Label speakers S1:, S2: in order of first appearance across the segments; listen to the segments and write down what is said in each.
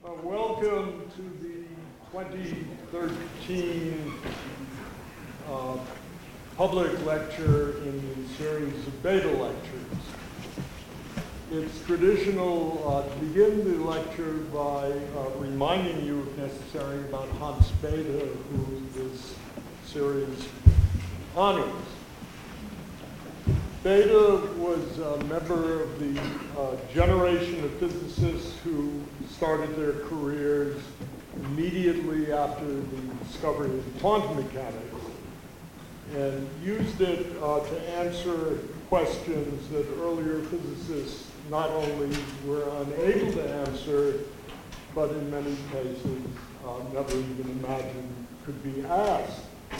S1: Welcome to the 2013 public lecture in the series of Beta lectures. It's traditional to begin the lecture by reminding you, if necessary, about Hans Bethe, who this series honors. Bethe was a member of the generation of physicists who started their careers immediately after the discovery of quantum mechanics and used it to answer questions that earlier physicists not only were unable to answer, but in many cases never even imagined could be asked.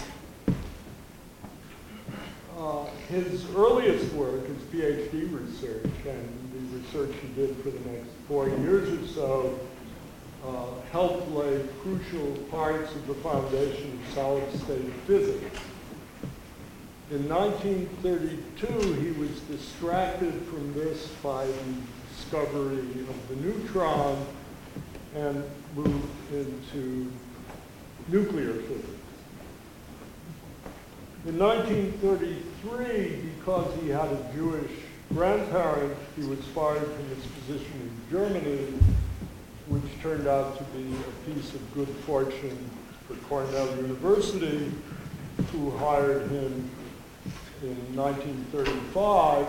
S1: His earliest work, his PhD research, and the research he did for the next 4 years or so, helped lay crucial parts of the foundation of solid-state physics. In 1932, he was distracted from this by the discovery of the neutron and moved into nuclear physics. In 1933, because he had a Jewish grandparent, he was fired from his position in Germany, which turned out to be a piece of good fortune for Cornell University, who hired him in 1935.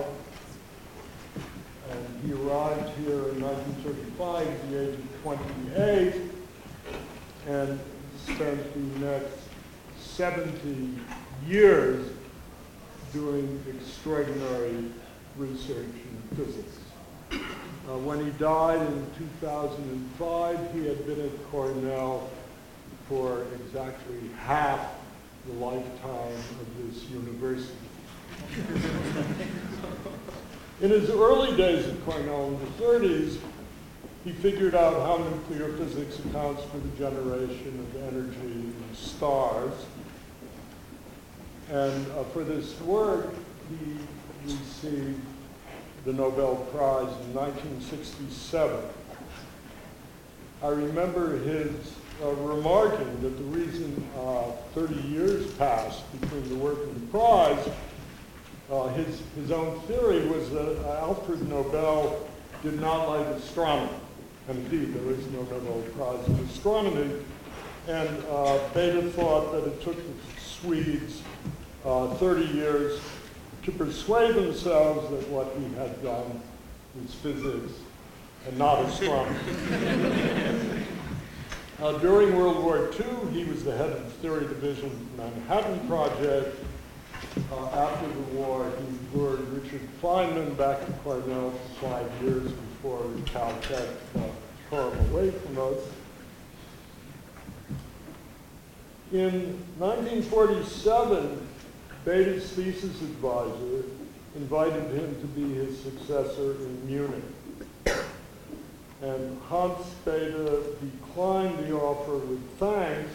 S1: And he arrived here in 1935 at the age of 28 and spent the next 70 years doing extraordinary research in physics. When he died in 2005, he had been at Cornell for exactly half the lifetime of this university. In his early days at Cornell in the 30s, he figured out how nuclear physics accounts for the generation of energy in stars. And for this work, he received the Nobel Prize in 1967. I remember his remarking that the reason 30 years passed between the work and the prize, his own theory was that Alfred Nobel did not like astronomy. And indeed, there is no Nobel Prize in astronomy. And Bethe thought that it took the Swedes 30 years to persuade themselves that what he had done was physics and not astronomy. During World War II, he was the head of the Theory Division of the Manhattan Project. After the war, he lured Richard Feynman back to Cornell for 5 years before Caltech tore him away from us. In 1947, Bethe's thesis advisor invited him to be his successor in Munich. And Hans Bethe declined the offer with thanks,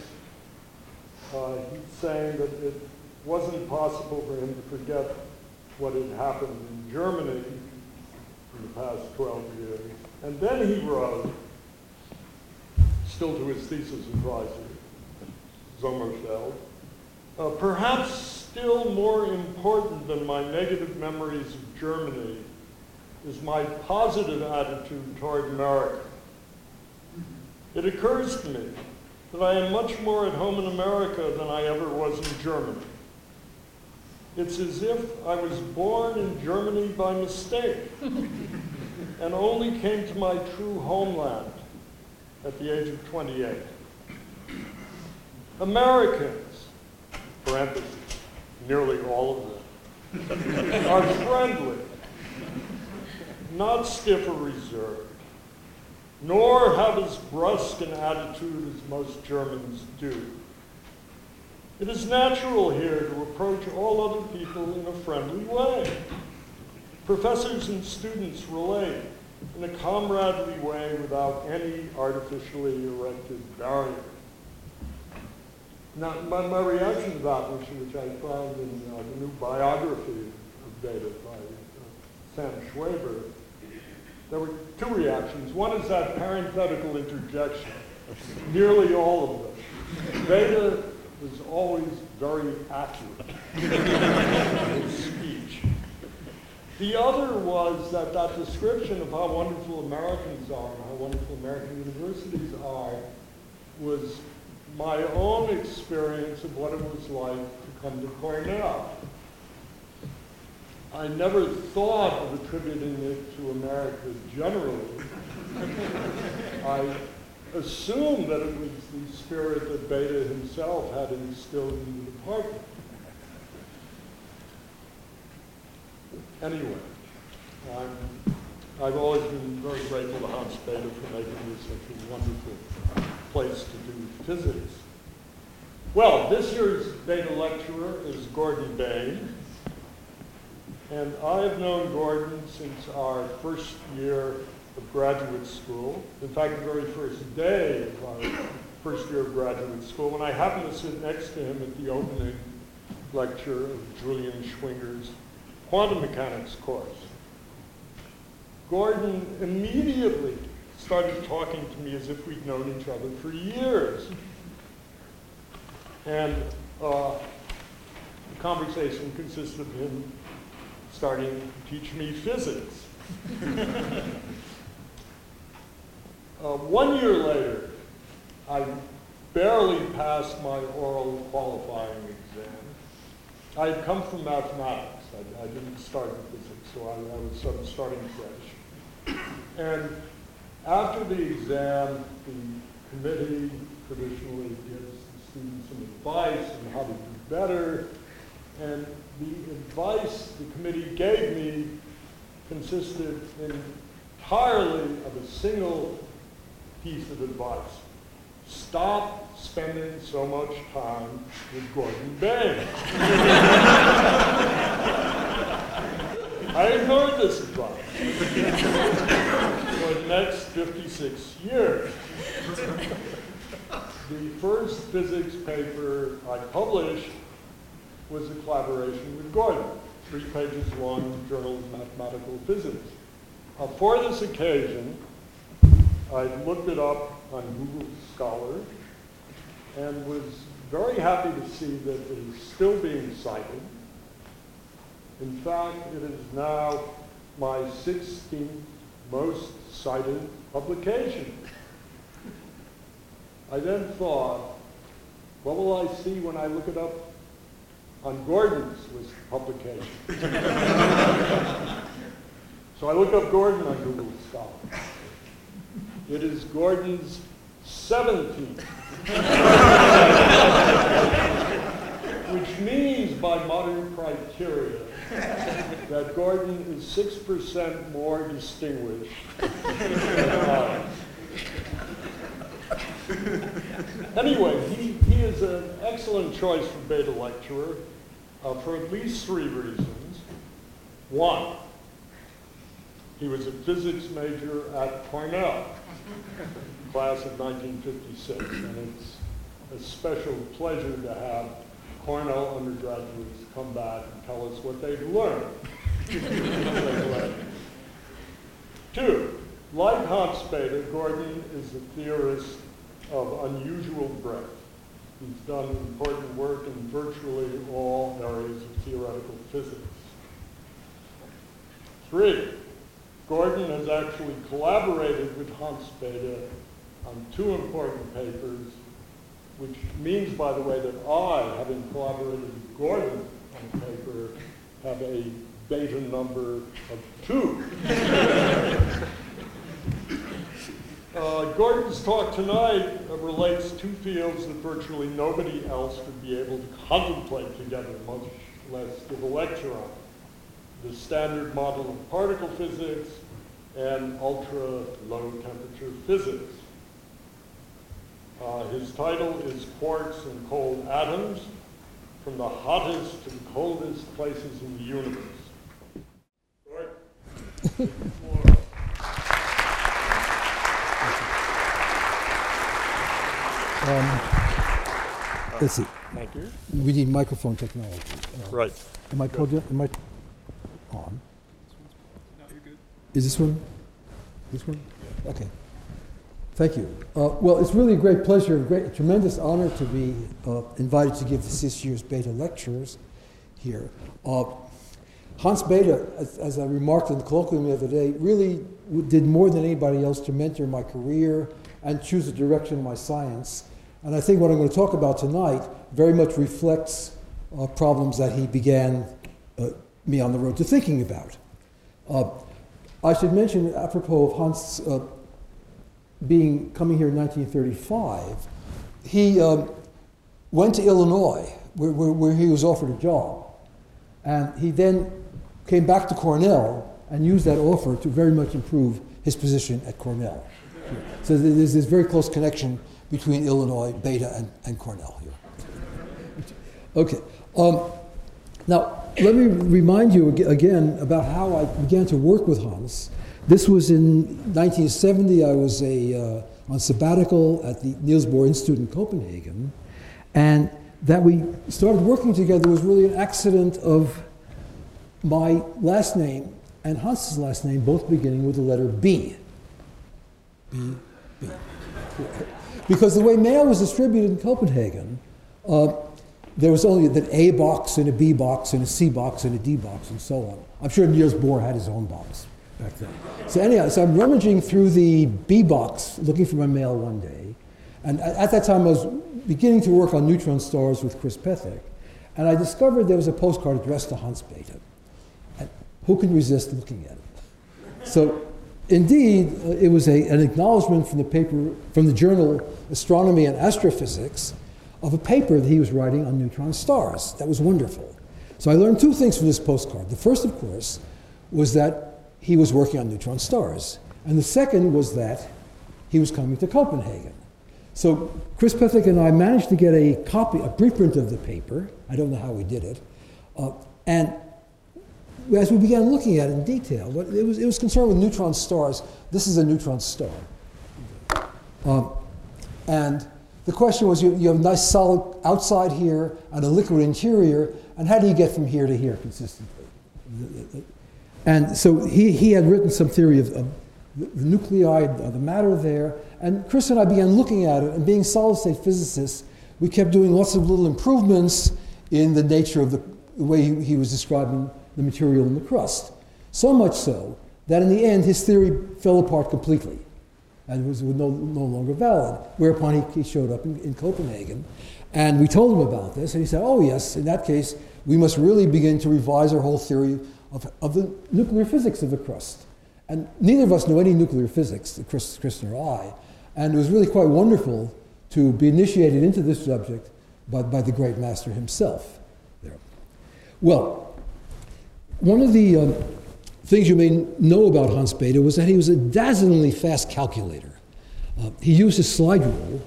S1: saying that it wasn't possible for him to forget what had happened in Germany in the past 12 years. And then he wrote, still to his thesis advisor, Sommerfeld, perhaps still more important than my negative memories of Germany is my positive attitude toward America. It occurs to me that I am much more at home in America than I ever was in Germany. It's as if I was born in Germany by mistake and only came to my true homeland at the age of 28. Americans, parentheses, nearly all of them, are friendly, not stiff or reserved, nor have as brusque an attitude as most Germans do. It is natural here to approach all other people in a friendly way. Professors and students relate in a comradely way without any artificially erected barrier. Now, my reaction to that, which I found in the new biography of Bethe by Sam Schwaber, there were two reactions. One is that parenthetical interjection, nearly all of them. Beta was always very accurate in his speech. The other was that description of how wonderful Americans are and how wonderful American universities are was my own experience of what it was like to come to Cornell. I never thought of attributing it to America generally. I assumed that it was the spirit that Beta himself had instilled in the department. Anyway, I've always been very grateful to Hans Beta for making this such a wonderful place to do physics. Well, this year's Beta lecturer is Gordon Bain. And I have known Gordon since our first year of graduate school. In fact, the very first day of our first year of graduate school, when I happened to sit next to him at the opening lecture of Julian Schwinger's quantum mechanics course. Gordon immediately started talking to me as if we'd known each other for years. And the conversation consisted of him starting to teach me physics. 1 year later, I barely passed my oral qualifying exam. I had come from mathematics. I didn't start in physics, so I was sort of starting fresh. And after the exam, the committee traditionally gives the students some advice on how to do better. And the advice the committee gave me consisted entirely of a single piece of advice. Stop spending so much time with Gordon Bain. I ignored this advice for the next 56 years. The first physics paper I published was a collaboration with Gordon, 3 pages long in the Journal of Mathematical Physics. For this occasion, I looked it up on Google Scholar and was very happy to see that it is still being cited. In fact, it is now my 16th most cited publication. I then thought, what will I see when I look it up on Gordon's list of publications? So I looked up Gordon on Google Scholar. It is Gordon's 17th. Which means, by modern criteria, that Gordon is 6% more distinguished than I. Anyway, he is an excellent choice for Beta lecturer for at least 3 reasons. One, he was a physics major at Cornell, class of 1956, and it's a special pleasure to have Cornell undergraduates come back and tell us what they've learned. 2, like Hans Beta, Gordon is a theorist of unusual breadth. He's done important work in virtually all areas of theoretical physics. 3, Gordon has actually collaborated with Hans Beta on 2 important papers, which means, by the way, that I, having collaborated with Gordon on a paper, have a beta number of 2. Gordon's talk tonight relates 2 fields that virtually nobody else would be able to contemplate together, much less give a lecture on. The standard model of particle physics and ultra-low temperature physics. His title is Quarks and Cold Atoms, from the hottest to the coldest places in the universe.
S2: Let's see.
S1: Thank you.
S2: We need microphone technology.
S1: Right.
S2: Am I on?
S3: No, you're good.
S2: Is this one? This one? Okay. Thank you. Well, it's really a great pleasure, a tremendous honor to be invited to give this year's Bethe lectures here. Hans Bethe, as I remarked in the colloquium the other day, really did more than anybody else to mentor my career and choose the direction of my science. And I think what I'm going to talk about tonight very much reflects problems that he began me on the road to thinking about. I should mention, apropos of Hans coming here in 1935, he went to Illinois, where he was offered a job. And he then came back to Cornell and used that offer to very much improve his position at Cornell. So there's this very close connection between Illinois, Bethe, and Cornell here. Okay. Now, let me remind you again about how I began to work with Hans. This was in 1970. I was on sabbatical at the Niels Bohr Institute in Copenhagen. And that we started working together was really an accident of my last name and Hans's last name both beginning with the letter B. B. Because the way mail was distributed in Copenhagen, there was only an A box and a B box and a C box and a D box and so on. I'm sure Niels Bohr had his own box back then. So anyhow, so I'm rummaging through the B box looking for my mail one day. And at that time I was beginning to work on neutron stars with Chris Pethick. And I discovered there was a postcard addressed to Hans Bethe. And who can resist looking at it? So indeed, it was an acknowledgement from the journal Astronomy and Astrophysics of a paper that he was writing on neutron stars. That was wonderful. So I learned two things from this postcard. The first, of course, was that he was working on neutron stars. And the second was that he was coming to Copenhagen. So Chris Pethick and I managed to get a preprint of the paper. I don't know how we did it. And as we began looking at it in detail, it was concerned with neutron stars. This is a neutron star. And the question was, you have a nice solid outside here and a liquid interior, and how do you get from here to here consistently? And so he had written some theory of the nuclei, the matter there, and Chris and I began looking at it, and being solid-state physicists, we kept doing lots of little improvements in the nature of the way he was describing the material in the crust. So much so that in the end his theory fell apart completely and was no longer valid, whereupon he showed up in Copenhagen. And we told him about this, and he said, oh yes, in that case, we must really begin to revise our whole theory of the nuclear physics of the crust. And neither of us knew any nuclear physics, Chris nor I, and it was really quite wonderful to be initiated into this subject by the great master himself there. Well, one of the things you may know about Hans Bethe was that he was a dazzlingly fast calculator. He used a slide rule.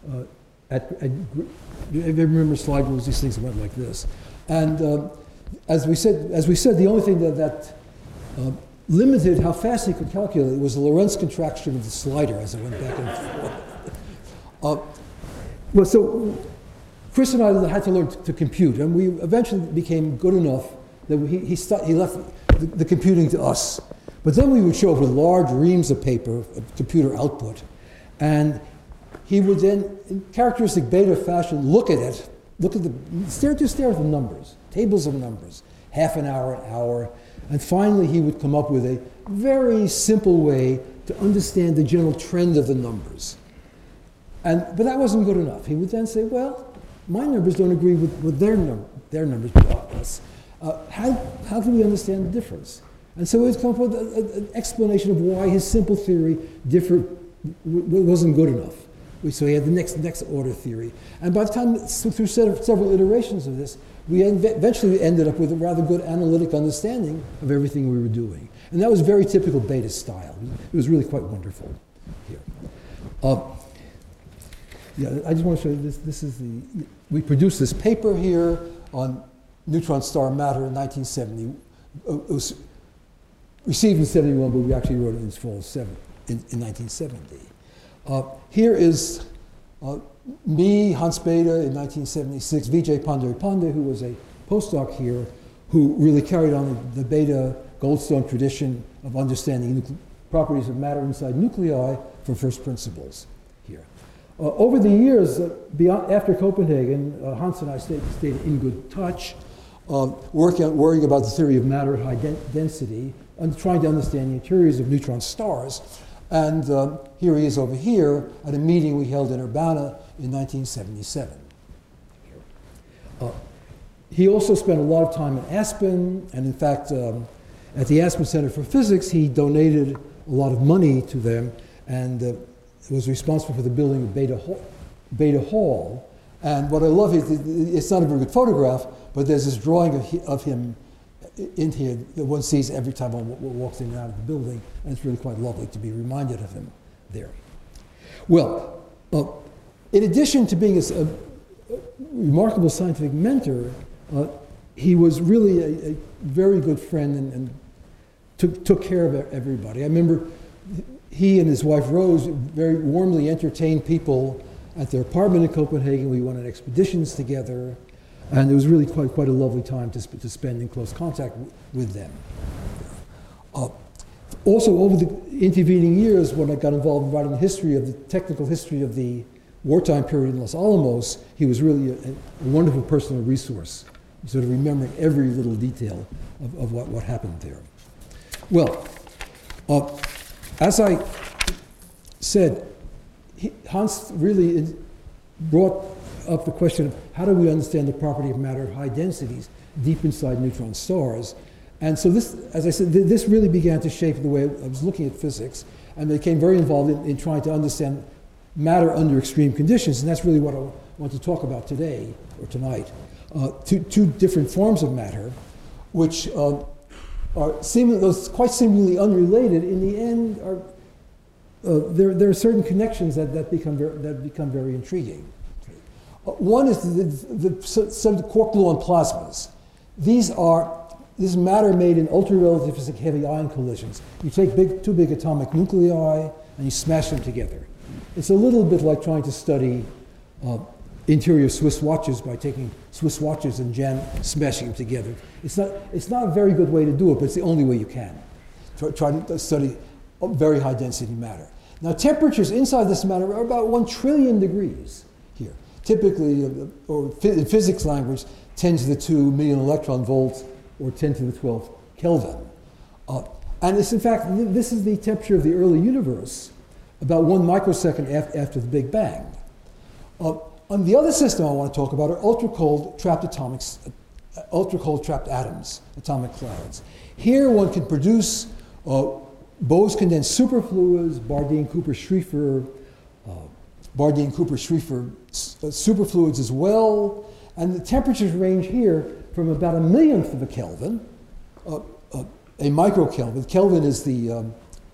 S2: You remember slide rules? These things went like this. And as we said, the only thing that limited how fast he could calculate was the Lorentz contraction of the slider as it went back and forth. Well, so Chris and I had to learn to compute, and we eventually became good enough that he left the computing to us. But then we would show up with large reams of paper, of computer output, and he would then, in characteristic Bethe fashion, look at stare at the numbers, tables of numbers, half an hour, and finally he would come up with a very simple way to understand the general trend of the numbers. But that wasn't good enough. He would then say, well, my numbers don't agree with their numbers. How can we understand the difference? And so he'd come up with an explanation of why his simple theory wasn't good enough. So he had the next order theory. And by the time, through several iterations of this, we eventually ended up with a rather good analytic understanding of everything we were doing. And that was very typical Bethe style. It was really quite wonderful here. I just want to show you this is we produced this paper here on neutron star matter in 1970. It was received in 71, but we actually wrote it in fall in 1970. Here is me, Hans Bethe, in 1976, Vijay Pandey, who was a postdoc here, who really carried on the Bethe Goldstone tradition of understanding properties of matter inside nuclei from first principles here. Over the years, after Copenhagen, Hans and I stayed in good touch, worrying about the theory of matter at high density and trying to understand the interiors of neutron stars. And here he is over here at a meeting we held in Urbana in 1977. He also spent a lot of time in Aspen, and in fact, at the Aspen Center for Physics, he donated a lot of money to them and was responsible for the building of Beta Hall. And what I love is, it's not a very good photograph, but there's this drawing of him in here that one sees every time one walks in and out of the building, and it's really quite lovely to be reminded of him there. Well, in addition to being a remarkable scientific mentor, he was really a very good friend and took care of everybody. I remember he and his wife Rose very warmly entertained people at their apartment in Copenhagen. We went on expeditions together, and it was really quite a lovely time to spend in close contact with them. Also, over the intervening years, when I got involved in writing the technical history of the wartime period in Los Alamos, he was really a wonderful personal resource, sort of remembering every little detail of what happened there. Well, as I said, Hans really brought up the question of how do we understand the property of matter at high densities deep inside neutron stars. And so this, as I said, this really began to shape the way I was looking at physics, and became very involved in trying to understand matter under extreme conditions, and that's really what I want to talk about today, or tonight. Two different forms of matter, which are those quite seemingly unrelated, in the end there are certain connections that become very intriguing. One is some quark gluon plasmas. This is matter made in ultra-relativistic heavy ion collisions. You take two big atomic nuclei and you smash them together. It's a little bit like trying to study interior Swiss watches by taking Swiss watches and smashing them together. It's not a very good way to do it, but it's the only way you can. Try to study very high density matter. Now, temperatures inside this matter are about 1 trillion degrees here. Typically, or in physics language, 10 to the 2 million electron volts, or 10 to the 12 Kelvin. And it's, in fact, this is the temperature of the early universe, about 1 microsecond after the Big Bang. On the other system I want to talk about are ultra-cold trapped atoms, atomic clouds. Here one can produce Bose condensed superfluids, Bardeen-Cooper-Schrieffer superfluids as well, and the temperatures range here from about 1/millionth of a Kelvin, a microkelvin. Kelvin is the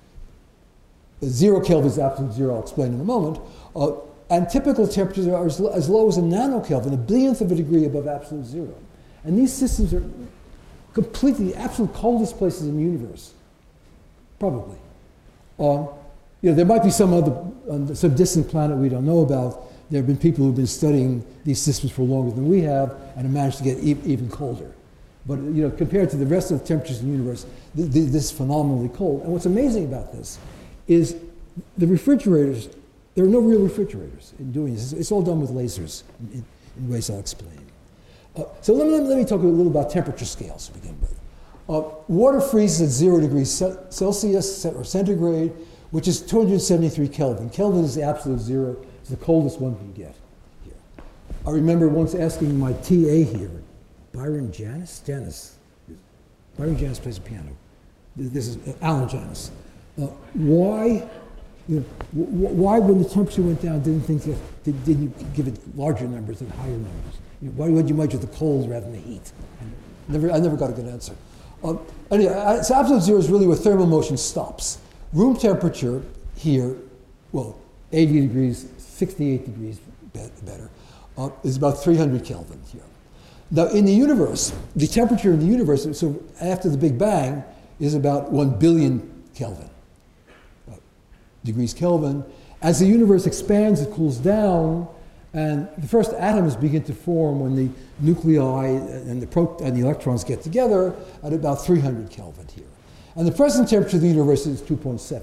S2: 0 Kelvin is absolute zero, I'll explain in a moment, and typical temperatures are as low as a nanokelvin, 1/billionth of a degree above absolute zero. And these systems are completely the absolute coldest places in the universe. Probably. There might be some distant planet we don't know about. There have been people who've been studying these systems for longer than we have and have managed to get even colder. But compared to the rest of the temperatures in the universe, this is phenomenally cold. And what's amazing about this is the refrigerators. There are no real refrigerators in doing this. It's all done with lasers in ways I'll explain. So let me talk a little about temperature scales to begin with. Water freezes at 0 degrees Celsius or centigrade, which is 273 Kelvin. Kelvin is the absolute zero. It's the coldest one can get here. I remember once asking my TA here, Byron Janis? Byron Janis plays the piano. This is Alan Janis. Why when the temperature went down, didn't you give it larger numbers than higher numbers? Why would you measure the cold rather than the heat? I never got a good answer. Anyway, so absolute zero is really where thermal motion stops. Room temperature here, 80 degrees, 68 degrees better, is about 300 Kelvin here. Now, in the universe, the temperature in the universe, so after the Big Bang, is about 1 billion Kelvin, degrees Kelvin. As the universe expands, it cools down, and the first atoms begin to form when the nuclei and the electrons get together at about 300 Kelvin here. And the present temperature of the universe is 2.7.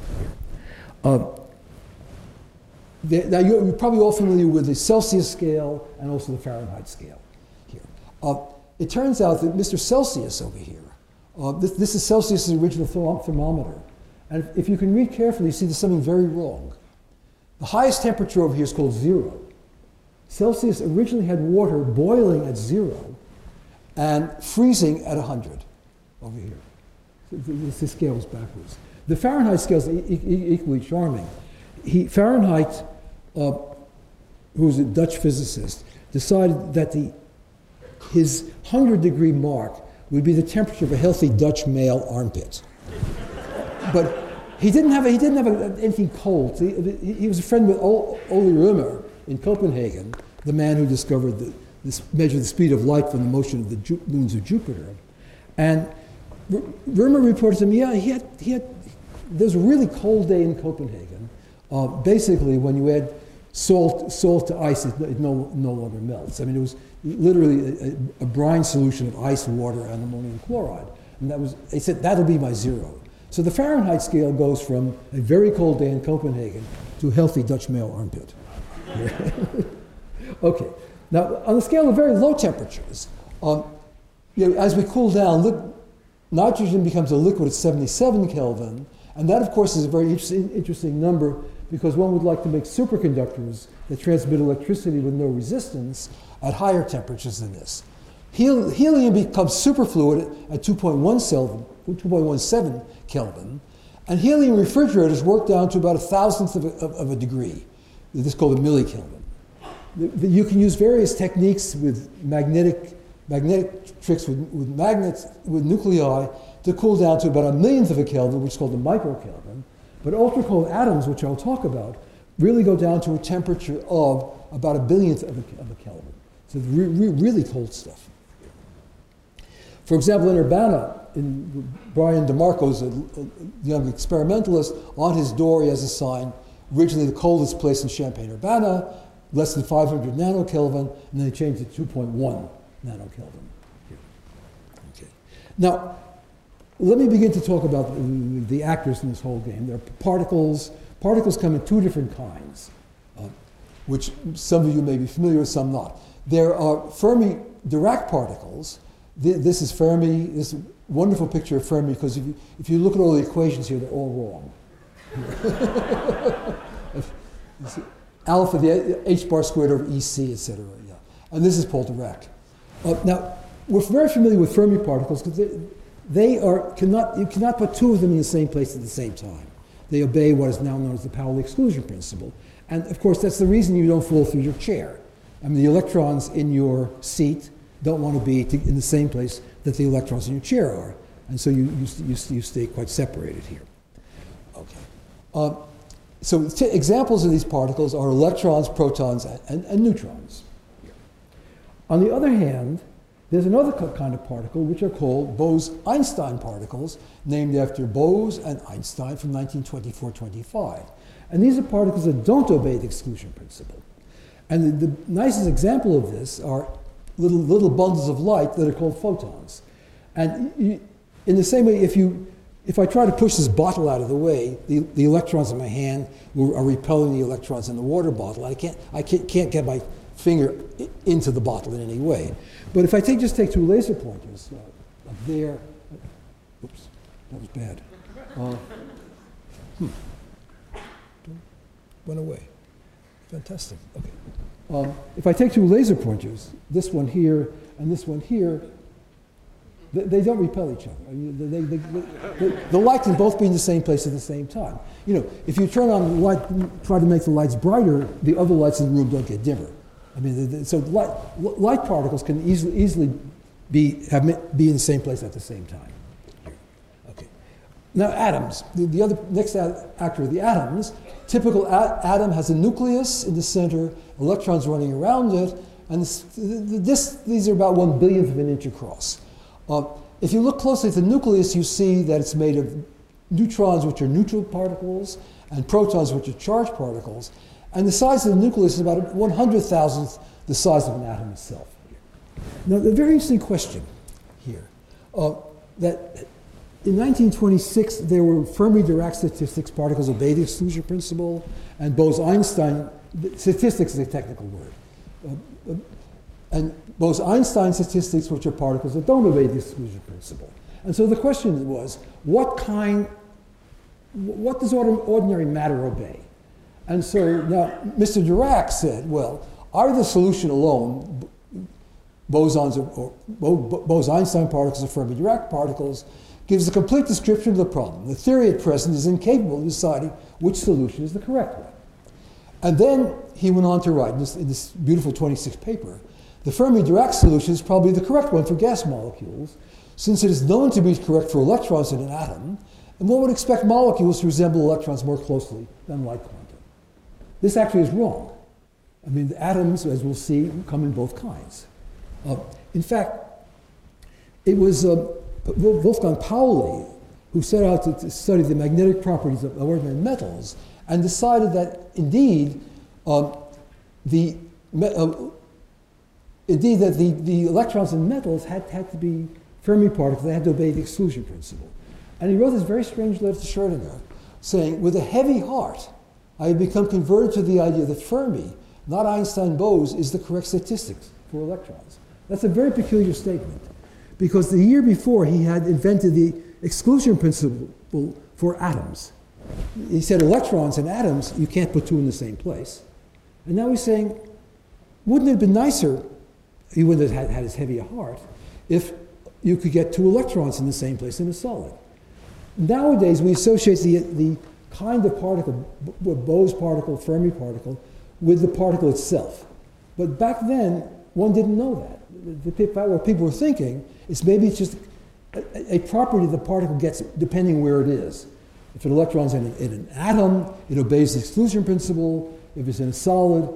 S2: Now, you're probably all familiar with the Celsius scale and also the Fahrenheit scale here. It turns out that Mr. Celsius over here, this is Celsius' original thermometer. And if you can read carefully, you see there's something very wrong. The highest temperature over here is called 0. Celsius originally had water boiling at 0 and freezing at 100 over here. The scale is backwards. The Fahrenheit scale is equally charming. Fahrenheit, who was a Dutch physicist, decided that his 100-degree mark would be the temperature of a healthy Dutch male armpit. But he didn't have anything cold. He was a friend with Ole Römer in Copenhagen, the man who discovered measured the speed of light from the motion of the moons of Jupiter. And Römer reported to me, there was a really cold day in Copenhagen. Basically, when you add salt to ice, it no longer melts. I mean, it was literally a brine solution of ice, water, and ammonium chloride. And they said, that'll be my 0. So the Fahrenheit scale goes from a very cold day in Copenhagen to a healthy Dutch male armpit. Okay. Now, on the scale of very low temperatures, as we cool down, nitrogen becomes a liquid at 77 Kelvin, and that, of course, is a very interesting number because one would like to make superconductors that transmit electricity with no resistance at higher temperatures than this. Helium becomes superfluid at 2.17 Kelvin, and helium refrigerators work down to about 1,000th of a degree. This is called a millikelvin. You can use various techniques with magnetic tricks with magnets, with nuclei, to cool down to about 1,000,000th of a Kelvin, which is called the microkelvin. But ultra-cold atoms, which I'll talk about, really go down to a temperature of about 1,000,000th of a Kelvin. So really cold stuff. For example, in Urbana, Brian DeMarco's a young experimentalist, on his door he has a sign, originally the coldest place in Champaign-Urbana, less than 500 nanokelvin, and then they changed it to 2.1 nanokelvin. Okay. Now, let me begin to talk about the actors in this whole game. There are particles. Particles come in two different kinds, which some of you may be familiar with, some not. There are Fermi-Dirac particles. This is Fermi. This is a wonderful picture of Fermi because if you look at all the equations here, they're all wrong. Alpha, the h bar squared over EC, etc. Yeah. And this is Paul Dirac. Now, we're very familiar with Fermi particles because you cannot put two of them in the same place at the same time. They obey what is now known as the Pauli exclusion principle. And of course, that's the reason you don't fall through your chair. I mean, the electrons in your seat don't want to be in the same place that the electrons in your chair are. And so you stay quite separated here. Okay. So examples of these particles are electrons, protons, and neutrons. On the other hand, there's another kind of particle which are called Bose-Einstein particles, named after Bose and Einstein from 1924-25. And these are particles that don't obey the exclusion principle. And the nicest example of this are little bundles of light that are called photons. And in the same way, if I try to push this bottle out of the way, the electrons in my hand are repelling the electrons in the water bottle. I can't get my finger into the bottle in any way. But if I just take two laser pointers up there, oops, that was bad. Went away. Fantastic. Okay. If I take two laser pointers, this one here and this one here, they don't repel each other. The light can both be in the same place at the same time. If you turn on the light, try to make the lights brighter, the other lights in the room don't get dimmer. I mean, so light particles can easily be in the same place at the same time. Okay. Now, atoms. The other next actor are the atoms. Typical atom has a nucleus in the center, electrons running around it, and these are about 1/1000th of an inch across. If you look closely at the nucleus, you see that it's made of neutrons, which are neutral particles, and protons, which are charged particles. And the size of the nucleus is about 100,000th the size of an atom itself. Now, the very interesting question here, that in 1926, there were Fermi-Dirac statistics, particles obey the exclusion principle, and Bose-Einstein, statistics is a technical word, and Bose-Einstein statistics, which are particles that don't obey the exclusion principle. And so the question was, what does ordinary matter obey? And so now Mr. Dirac said, well, either the solution alone, bosons or Bose-Einstein particles or Fermi-Dirac particles, gives a complete description of the problem. The theory at present is incapable of deciding which solution is the correct one. And then he went on to write in this beautiful 26 paper, the Fermi-Dirac solution is probably the correct one for gas molecules, since it is known to be correct for electrons in an atom, and one would expect molecules to resemble electrons more closely than light quantum. This actually is wrong. I mean, the atoms, as we'll see, come in both kinds. In fact, it was Wolfgang Pauli who set out to study the magnetic properties of ordinary metals and decided that indeed the electrons in metals had to be Fermi particles. They had to obey the exclusion principle. And he wrote this very strange letter to Schrödinger saying, with a heavy heart, I have become converted to the idea that Fermi, not Einstein-Bose, is the correct statistics for electrons. That's a very peculiar statement, because the year before he had invented the exclusion principle for atoms. He said electrons and atoms, you can't put two in the same place. And now he's saying, wouldn't it have been nicer, he wouldn't have had as heavy a heart, if you could get two electrons in the same place in a solid. Nowadays, we associate the kind of particle, Bose particle, Fermi particle, with the particle itself. But back then, one didn't know that. What people were thinking is maybe it's just a property the particle gets depending where it is. If an electron's in an atom, it obeys the exclusion principle. If it's in a solid,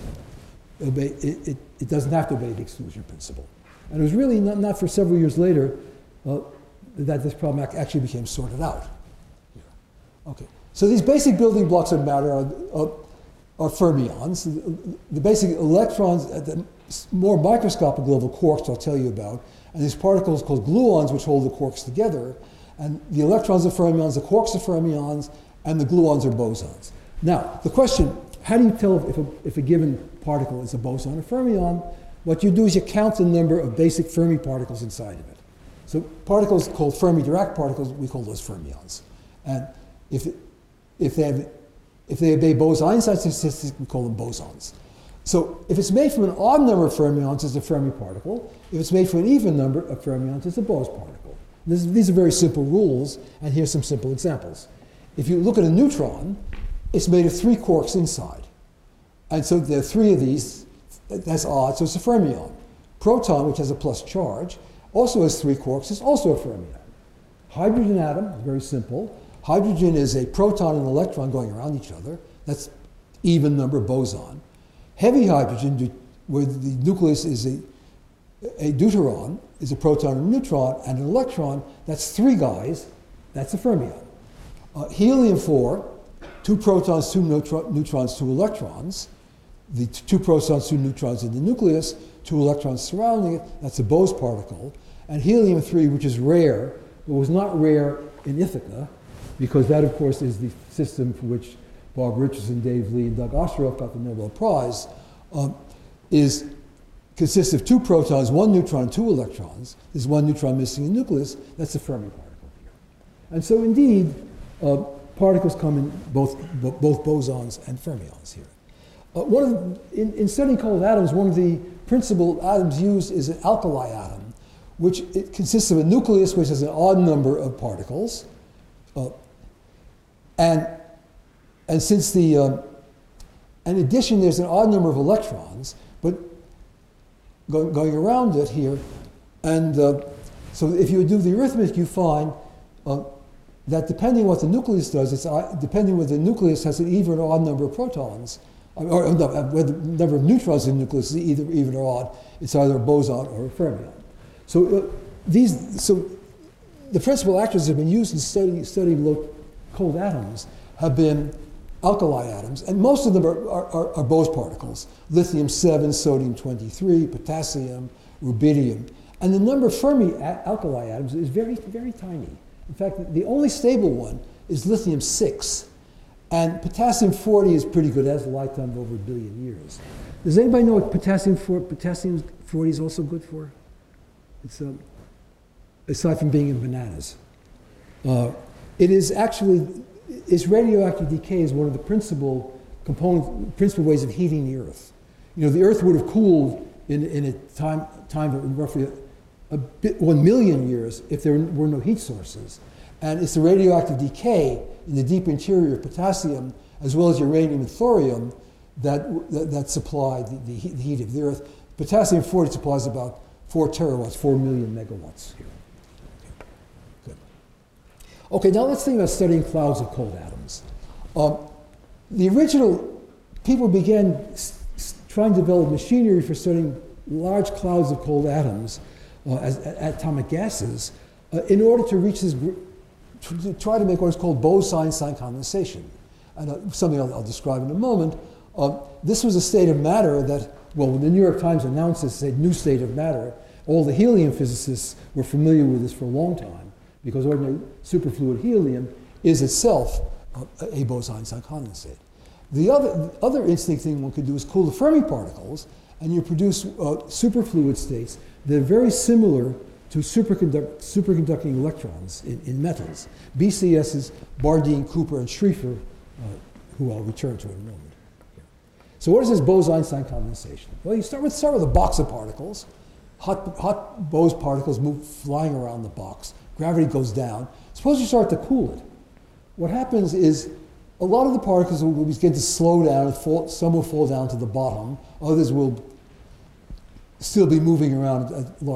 S2: it doesn't have to obey the exclusion principle. And it was really not for several years later that this problem actually became sorted out. Okay, so these basic building blocks of matter are fermions. The basic electrons at the more microscopic level, quarks I'll tell you about, and these particles called gluons which hold the quarks together. And the electrons are fermions, the quarks are fermions, and the gluons are bosons. Now, the question, how do you tell if a given particle is a boson or fermion? What you do is you count the number of basic Fermi particles inside of it. So particles called Fermi-Dirac particles, we call those fermions. And if they obey Bose-Einstein statistics, we call them bosons. So if it's made from an odd number of fermions, it's a Fermi particle. If it's made from an even number of fermions, it's a Bose particle. These are very simple rules, and here's some simple examples. If you look at a neutron, it's made of 3 quarks inside. And so there are 3 of these. That's odd, so it's a fermion. Proton, which has a plus charge, also has 3 quarks. It's also a fermion. Hydrogen atom is very simple. Hydrogen is a proton and an electron going around each other. That's even number boson. Heavy hydrogen, where the nucleus is a deuteron, is a proton and a neutron, and an electron, that's 3 guys, that's a fermion. Helium-4, 2 protons, 2 neutrons, 2 electrons. The 2 protons, 2 neutrons in the nucleus, 2 electrons surrounding it, that's a Bose particle. And helium-3, which is rare, but was not rare in Ithaca, because that, of course, is the system for which Bob Richardson, Dave Lee, and Doug Ostroff got the Nobel Prize, consists of 2 protons, 1 neutron, 2 electrons. There's 1 neutron missing in the nucleus. That's a Fermi particle here. And so, indeed, particles come in both bosons and fermions here. In studying cold atoms, one of the principal atoms used is an alkali atom, which it consists of a nucleus which has an odd number of particles, and since in addition there's an odd number of electrons, but going around it here, and so if you do the arithmetic, you find that depending what the nucleus does, depending whether the nucleus has an even or odd number of protons, or no, whether the number of neutrons in the nucleus is either even or odd, it's either a boson or a fermion. So the principal actors that have been used in studying cold atoms have been alkali atoms, and most of them are Bose particles: lithium-7, sodium-23, potassium, rubidium. And the number of Fermi alkali atoms is very, very tiny. In fact, the only stable one is lithium-6. And potassium-40 is pretty good. It has a lifetime of over 1 billion years. Does anybody know what potassium-40 is also good for? It's, aside from being in bananas. It is actually, its radioactive decay is one of the principal ways of heating the Earth. You know, the Earth would have cooled in a time of roughly 1 million years if there were no heat sources. And it's the radioactive decay in the deep interior of potassium, as well as uranium and thorium, that supply the heat of the Earth. Potassium-40 supplies about 4 terawatts, 4 million megawatts here. Okay, good. Okay, now let's think about studying clouds of cold atoms. The original people began trying to develop machinery for studying large clouds of cold atoms as atomic gases in order to reach this, to try to make what is called Bose-Einstein condensation. And something I'll describe in a moment. This was a state of matter that, well, when the New York Times announced this new state of matter, all the helium physicists were familiar with this for a long time, because ordinary superfluid helium is itself a Bose-Einstein condensate. The other interesting thing one could do is cool the Fermi particles, and you produce superfluid states that are very similar to superconducting electrons in metals. BCS's Bardeen, Cooper, and Schrieffer, who I'll return to in a moment. So what is this Bose-Einstein condensation? Well, you start with a box of particles. Hot Bose particles move flying around the box. Gravity goes down. Suppose you start to cool it. What happens is a lot of the particles will begin to slow down. Some will fall down to the bottom. Others will still be moving around,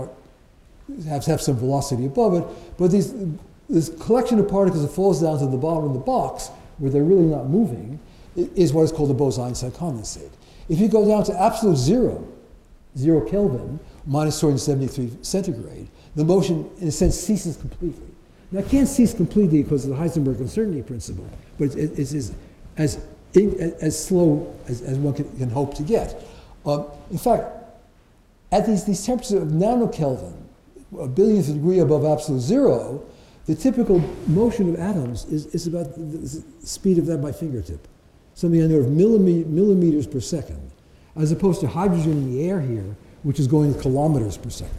S2: have some velocity above it. But this collection of particles that falls down to the bottom of the box, where they're really not moving, is what is called a Bose-Einstein condensate. If you go down to absolute zero Kelvin, minus 273 centigrade, the motion, in a sense, ceases completely. Now, it can't cease completely because of the Heisenberg uncertainty principle, but it is as slow as one can hope to get. In fact, at these temperatures of nanokelvin, a billionth of a degree above absolute zero, the typical motion of atoms is about the speed of that by fingertip, something on the order of millimeters per second, as opposed to hydrogen in the air here, which is going kilometers per second.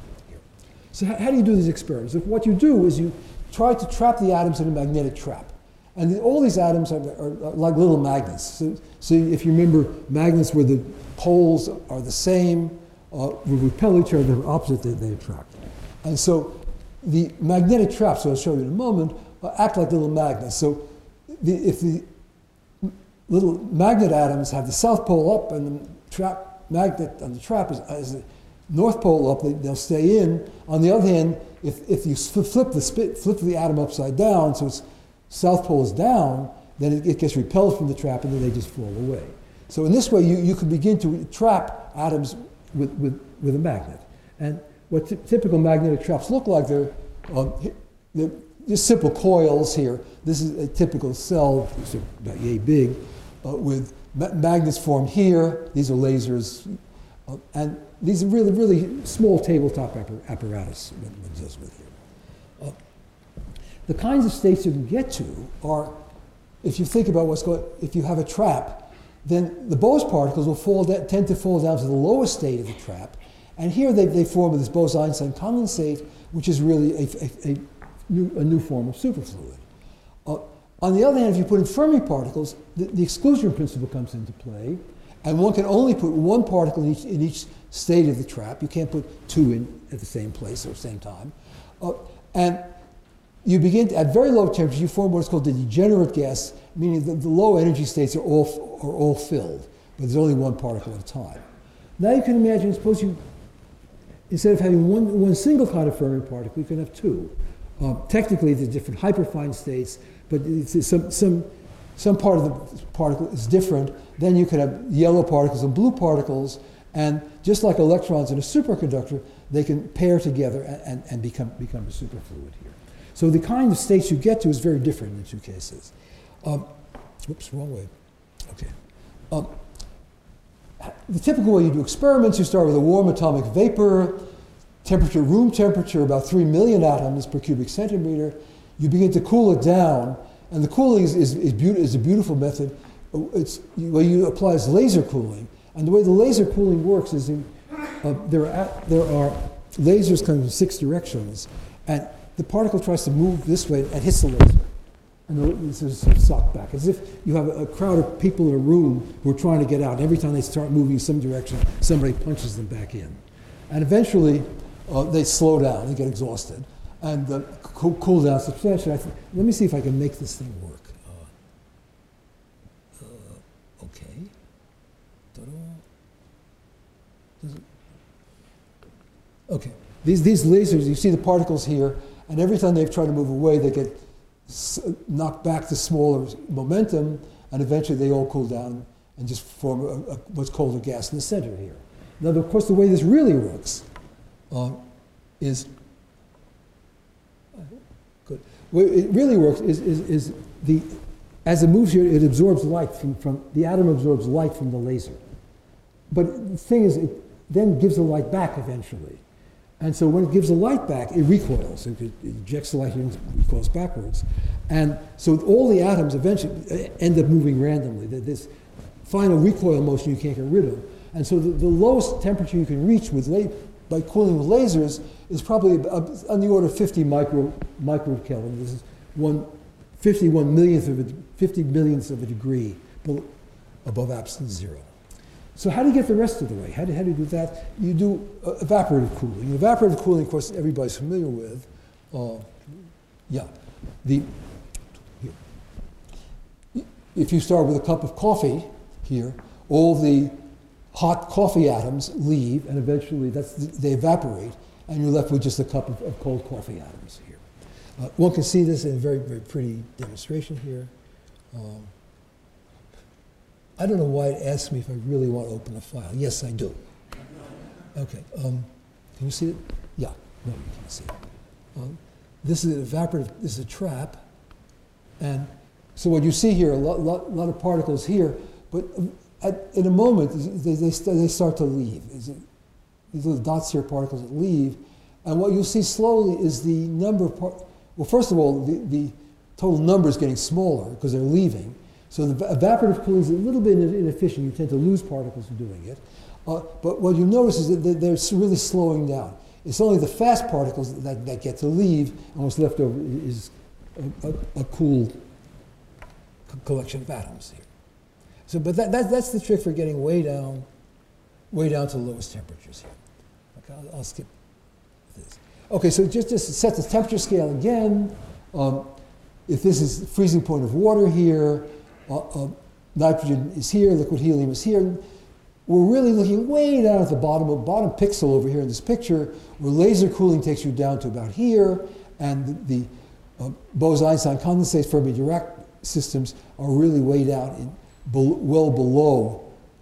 S2: So how do you do these experiments? What you do is you try to trap the atoms in a magnetic trap. And all these atoms are like little magnets. So if you remember magnets where the poles are the same, will repel each other, they're opposite, they attract. And so the magnetic traps, I'll show you in a moment, act like little magnets. So if the little magnet atoms have the south pole up and the magnet on the trap is the north pole up, they'll stay in. On the other hand, if you flip the atom upside down, so its south pole is down, then it gets repelled from the trap and then they just fall away. So in this way, you can begin to trap atoms with a magnet. And what typical magnetic traps look like, they're just simple coils here. This is a typical cell, about yay big, with magnets formed here. These are lasers. And these are really, really small tabletop apparatus one does with here. The kinds of states you can get to are, if you think about if you have a trap, then the Bose particles will tend to fall down to the lowest state of the trap. And here they form this Bose-Einstein condensate, which is really a new form of superfluid. On the other hand, if you put in Fermi particles, the exclusion principle comes into play, and one can only put one particle in each state of the trap. You can't put two in at the same place or same time. And you begin to, at very low temperatures, you form what is called the degenerate gas, meaning that the low energy states are all filled, but there's only one particle at a time. Now you can imagine, suppose you, instead of having one single kind of Fermi particle, you can have two. Technically, they're different hyperfine states, but some part of the particle is different. Then you could have yellow particles and blue particles, and just like electrons in a superconductor, they can pair together and become a superfluid here. So the kind of states you get to is very different in the two cases. Whoops, wrong way. Okay. The typical way you do experiments, you start with a warm atomic vapor, room temperature, about 3 million atoms per cubic centimeter. you begin to cool it down, and the cooling is a beautiful method. What you apply is laser cooling, and the way the laser cooling works is there are lasers kind of in 6 directions, and the particle tries to move this way and hits the laser. And this is sort of sucked back, as if you have a crowd of people in a room who are trying to get out. And every time they start moving in some direction, somebody punches them back in. And eventually, they slow down, they get exhausted, and cool down substantially. Let me see if I can make this thing work. Okay. Okay. These lasers, you see the particles here, and every time they try to move away, they get knocked back to smaller momentum, and eventually they all cool down and just form what's called a gas in the center here. Now, of course, the way this really works is good. The way it really works is as it moves here, it absorbs light from the atom absorbs light from the laser. But the thing is, it then gives the light back eventually. And so when it gives the light back, it recoils. It ejects the light and recoils backwards. And so all the atoms eventually end up moving randomly. This final recoil motion you can't get rid of. And so the lowest temperature you can reach by cooling with lasers is probably on the order of 50 microkelvin. This is 50 millionths of a degree above absolute zero. So how do you get the rest of the way? How do you do that? You do evaporative cooling. Evaporative cooling, of course, everybody's familiar with. If you start with a cup of coffee here, all the hot coffee atoms leave, and eventually they evaporate, and you're left with just a cup of cold coffee atoms here. One can see this in a very, very pretty demonstration here. I don't know why it asks me if I really want to open a file. Yes, I do. Okay. Can you see it? Yeah. No, you can't see it. This is an evaporative. This is a trap, and so what you see here, a lot of particles here, but in a moment they start to leave. These little dots here, particles that leave, and what you'll see slowly is the number of well, first of all, the total number is getting smaller because they're leaving. So the evaporative cooling is a little bit inefficient. You tend to lose particles from doing it. But what you notice is that they're really slowing down. It's only the fast particles that get to leave, and what's left over is a cool collection of atoms here. So, but that's the trick for getting way down to the lowest temperatures here. Okay, I'll skip this. Okay, so just to set the temperature scale again, if this is the freezing point of water here, nitrogen is here, liquid helium is here. We're really looking way down at the bottom pixel over here in this picture, where laser cooling takes you down to about here, and the Bose-Einstein condensate Fermi-Dirac systems are really way down well below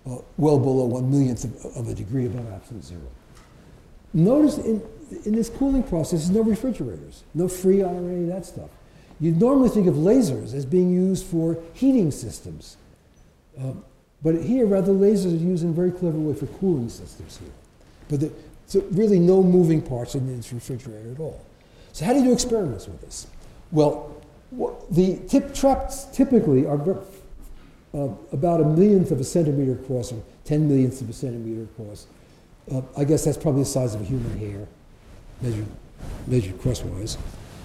S2: 1 millionth of a degree above absolute zero. Notice in this cooling process, there's no refrigerators, no freon or any of that stuff. You'd normally think of lasers as being used for heating systems. But here, rather, lasers are used in a very clever way for cooling systems here. But so really no moving parts in this refrigerator at all. So how do you do experiments with this? Well, the traps typically are about a millionth of a centimeter across, or 10 millionths of a centimeter across. I guess that's probably the size of a human hair, measured crosswise.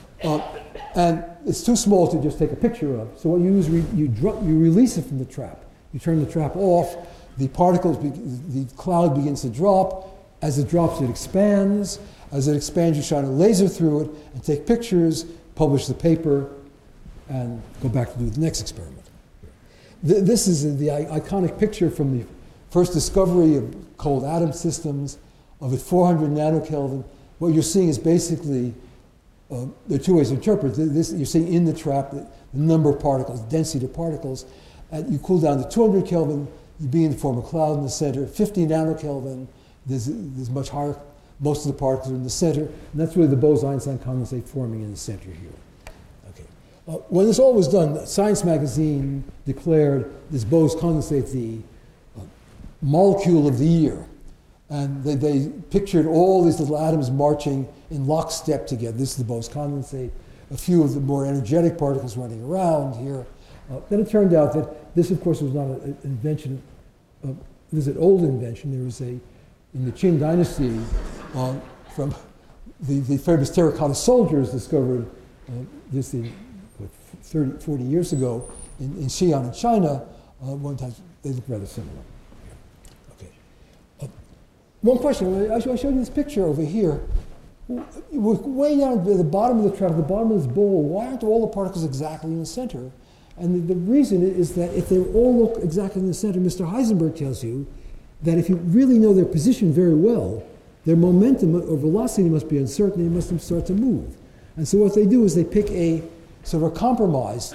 S2: And it's too small to just take a picture of. So what you do is you release it from the trap. You turn the trap off. The cloud begins to drop. As it drops, it expands. As it expands, you shine a laser through it and take pictures, publish the paper, and go back to do the next experiment. This is the iconic picture from the first discovery of cold atom systems of at 400 nanokelvin. What you're seeing is basically there are two ways to interpret this. You're seeing in the trap the number of particles, density of particles. You cool down to 200 Kelvin, you begin to form a cloud in the center. 50 nanokelvin, there's much higher. Most of the particles are in the center, and that's really the Bose-Einstein condensate forming in the center here. Okay. When this all was done, Science magazine declared this Bose condensate the molecule of the year. And they pictured all these little atoms marching in lockstep together. This is the Bose condensate. a few of the more energetic particles running around here. Then it turned out that this, of course, was not an invention. This is an old invention. There was in the Qin dynasty, from the famous terracotta soldiers discovered this in 30, 40 years ago in Xi'an in China. One time they look rather similar. Okay. One question. I showed you this picture over here. Way down at the bottom of the trap, the bottom of this bowl, why aren't all the particles exactly in the center? And the reason is that if they all look exactly in the center, Mr. Heisenberg tells you that if you really know their position very well, their momentum or velocity must be uncertain, they must start to move. And so what they do is they pick a sort of a compromise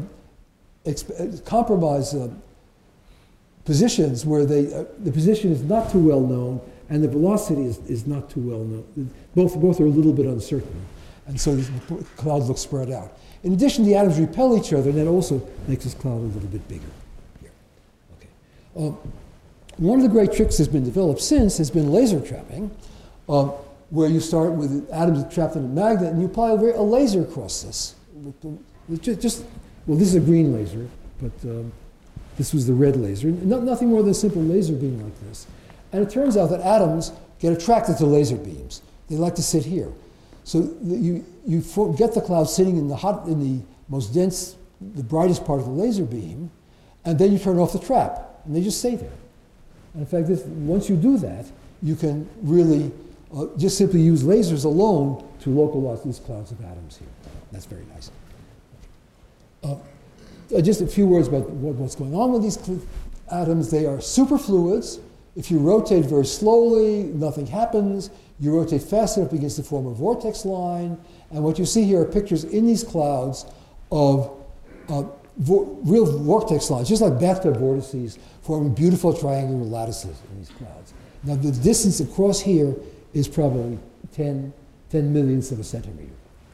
S2: positions where the position is not too well known and the velocity is not too well known. Both are a little bit uncertain. And so the cloud looks spread out. In addition, the atoms repel each other, and that also makes this cloud a little bit bigger. Here. Okay. One of the great tricks that's been developed since has been laser trapping, where you start with atoms trapped in a magnet, and you apply a laser across this. Well, this is a green laser, but this was the red laser. Nothing more than a simple laser beam like this. And it turns out that atoms get attracted to laser beams. They like to sit here. So you get the cloud sitting in the most dense, the brightest part of the laser beam, and then you turn off the trap, and they just stay there. And in fact, once you do that, you can really just simply use lasers alone to localize these clouds of atoms here. That's very nice. Just a few words about what's going on with these atoms. They are superfluids. If you rotate very slowly, nothing happens. You rotate fast enough, it begins to form a vortex line. And what you see here are pictures in these clouds of real vortex lines, just like bathtub vortices, forming beautiful triangular lattices in these clouds. Now, the distance across here is probably 10 millionths of a centimeter.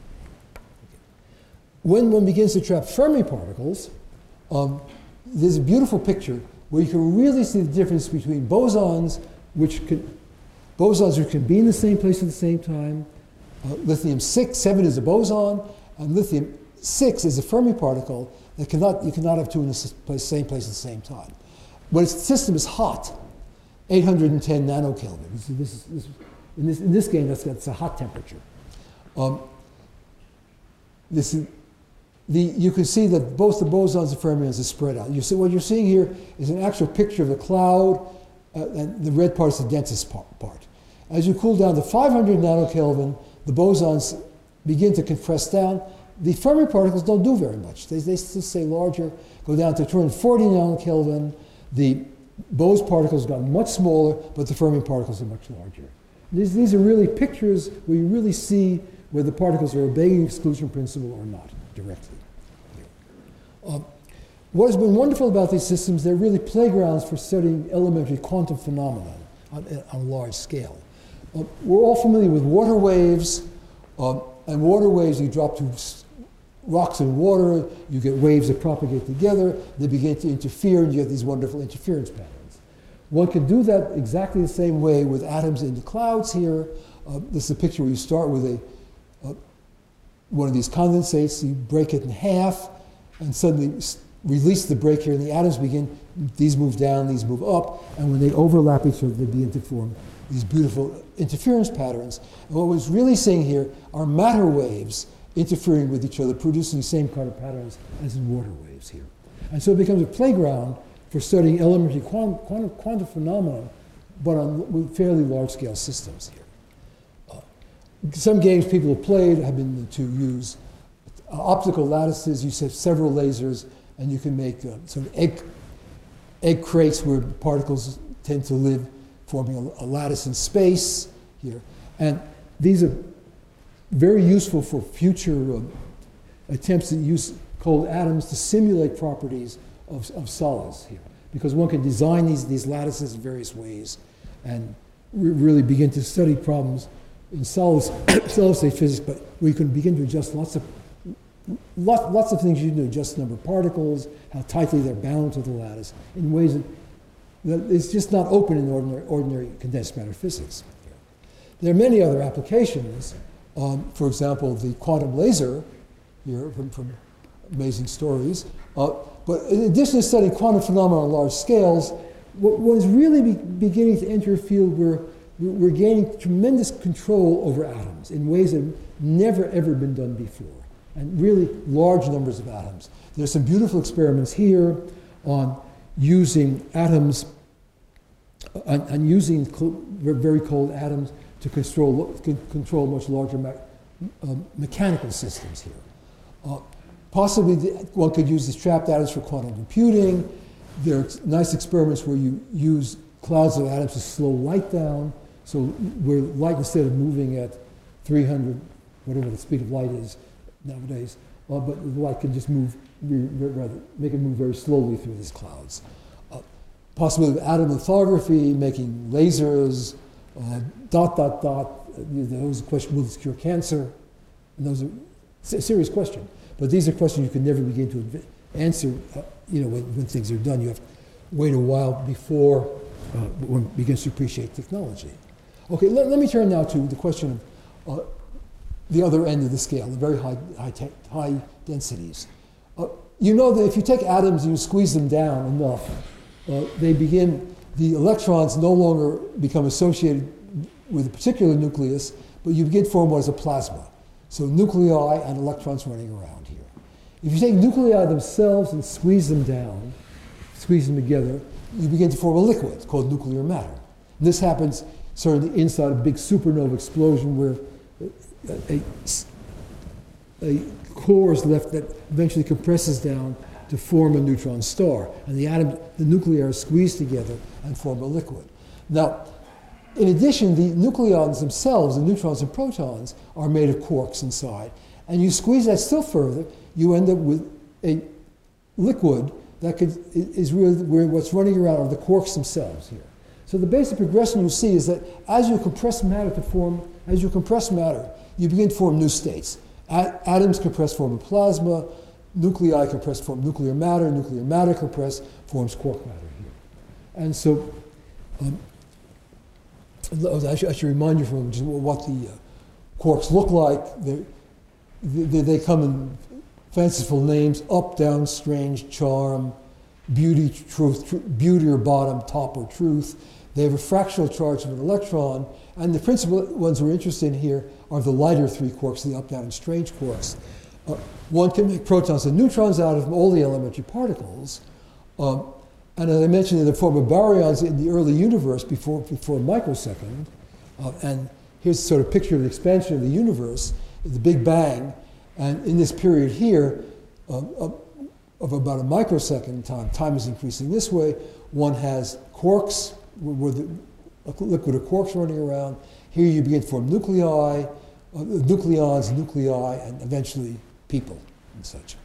S2: When one begins to trap Fermi particles, there's a beautiful picture where you can really see the difference between bosons which can be in the same place at the same time. Lithium-7 is a boson, and lithium-6 is a Fermi particle that you cannot have two in the same place at the same time. When its system is hot, 810 nanokelvin. In this game, that's a hot temperature. You can see that both the bosons and fermions are spread out. What you're seeing here is an actual picture of the cloud, and the red part is the densest part. As you cool down to 500 nanokelvin, the bosons begin to compress down. The Fermi particles don't do very much. They still stay larger, go down to 240 nanokelvin. The Bose particles got much smaller, but the Fermi particles are much larger. These are really pictures where you really see where the particles are obeying the exclusion principle or not directly. What has been wonderful about these systems, they're really playgrounds for studying elementary quantum phenomena on a large scale. We're all familiar with water waves, and water waves, you drop two rocks in water, you get waves that propagate together, they begin to interfere, and you get these wonderful interference patterns. One can do that exactly the same way with atoms in the clouds here. This is a picture where you start with one of these condensates, you break it in half, and suddenly release the break here, and the atoms these move down, these move up, and when they overlap each other, they begin to form these beautiful interference patterns. And what we're really seeing here are matter waves interfering with each other, producing the same kind of patterns as in water waves here. And so it becomes a playground for studying elementary quantum phenomena, but with fairly large-scale systems here. Some games people have played have been to use optical lattices. You set several lasers, and you can make sort of egg crates where particles tend to live, forming a lattice in space here. And these are very useful for future attempts to use cold atoms to simulate properties of solids here, because one can design these lattices in various ways and really begin to study problems in solid state physics, but where you can begin to adjust lots of things you can do, adjust the number of particles, how tightly they're bound to the lattice, in ways that is just not open in ordinary condensed matter physics. There are many other applications. For example, the quantum laser here from Amazing Stories. But in addition to studying quantum phenomena on large scales, what is really beginning to enter a field where we're gaining tremendous control over atoms in ways that have never ever been done before, and really large numbers of atoms. There's some beautiful experiments here on using atoms, on using very cold atoms to control much larger mechanical systems here. Possibly one could use these trapped atoms for quantum computing. There are nice experiments where you use clouds of atoms to slow light down. So where light, instead of moving at 300, whatever the speed of light is nowadays, but the light can just move, rather make it move very slowly through these clouds. Possibly atom lithography, making lasers, ... Those are questions, will this cure cancer? And those are a serious question. But these are questions you can never begin to answer, when things are done. You have to wait a while before one begins to appreciate technology. Okay, let me turn now to the question of the other end of the scale, the very high densities. You know that if you take atoms and you squeeze them down enough, the electrons no longer become associated with a particular nucleus, but you begin to form what is a plasma. So nuclei and electrons running around here. If you take nuclei themselves and squeeze them down, squeeze them together, you begin to form a liquid called nuclear matter. And this happens sort of inside a big supernova explosion where a core is left that eventually compresses down to form a neutron star. And the nuclei are squeezed together and form a liquid. Now, in addition, the nucleons themselves, the neutrons and protons, are made of quarks inside. And you squeeze that still further, you end up with a liquid that is really where what's running around are the quarks themselves here. So the basic progression you see is that as you compress matter, you begin to form new states. Atoms compress, form a plasma. Nuclei compress, form nuclear matter compress, forms quark matter here. And so I should remind you from just what the quarks look like. They come in fanciful names: up, down, strange, charm, beauty, truth, beauty or bottom, top or truth. They have a fractional charge of an electron, and the principal ones we're interested in here are the lighter three quarks, the up, down, and strange quarks. One can make protons and neutrons out of all the elementary particles. And as I mentioned, in the form of baryons in the early universe before a microsecond. And here's sort of a picture of the expansion of the universe, the Big Bang. And in this period here, of about a microsecond time is increasing this way. One has quarks, with a liquid of quarks running around. Here you begin to form nuclei, nucleons, nuclei, and eventually people and such.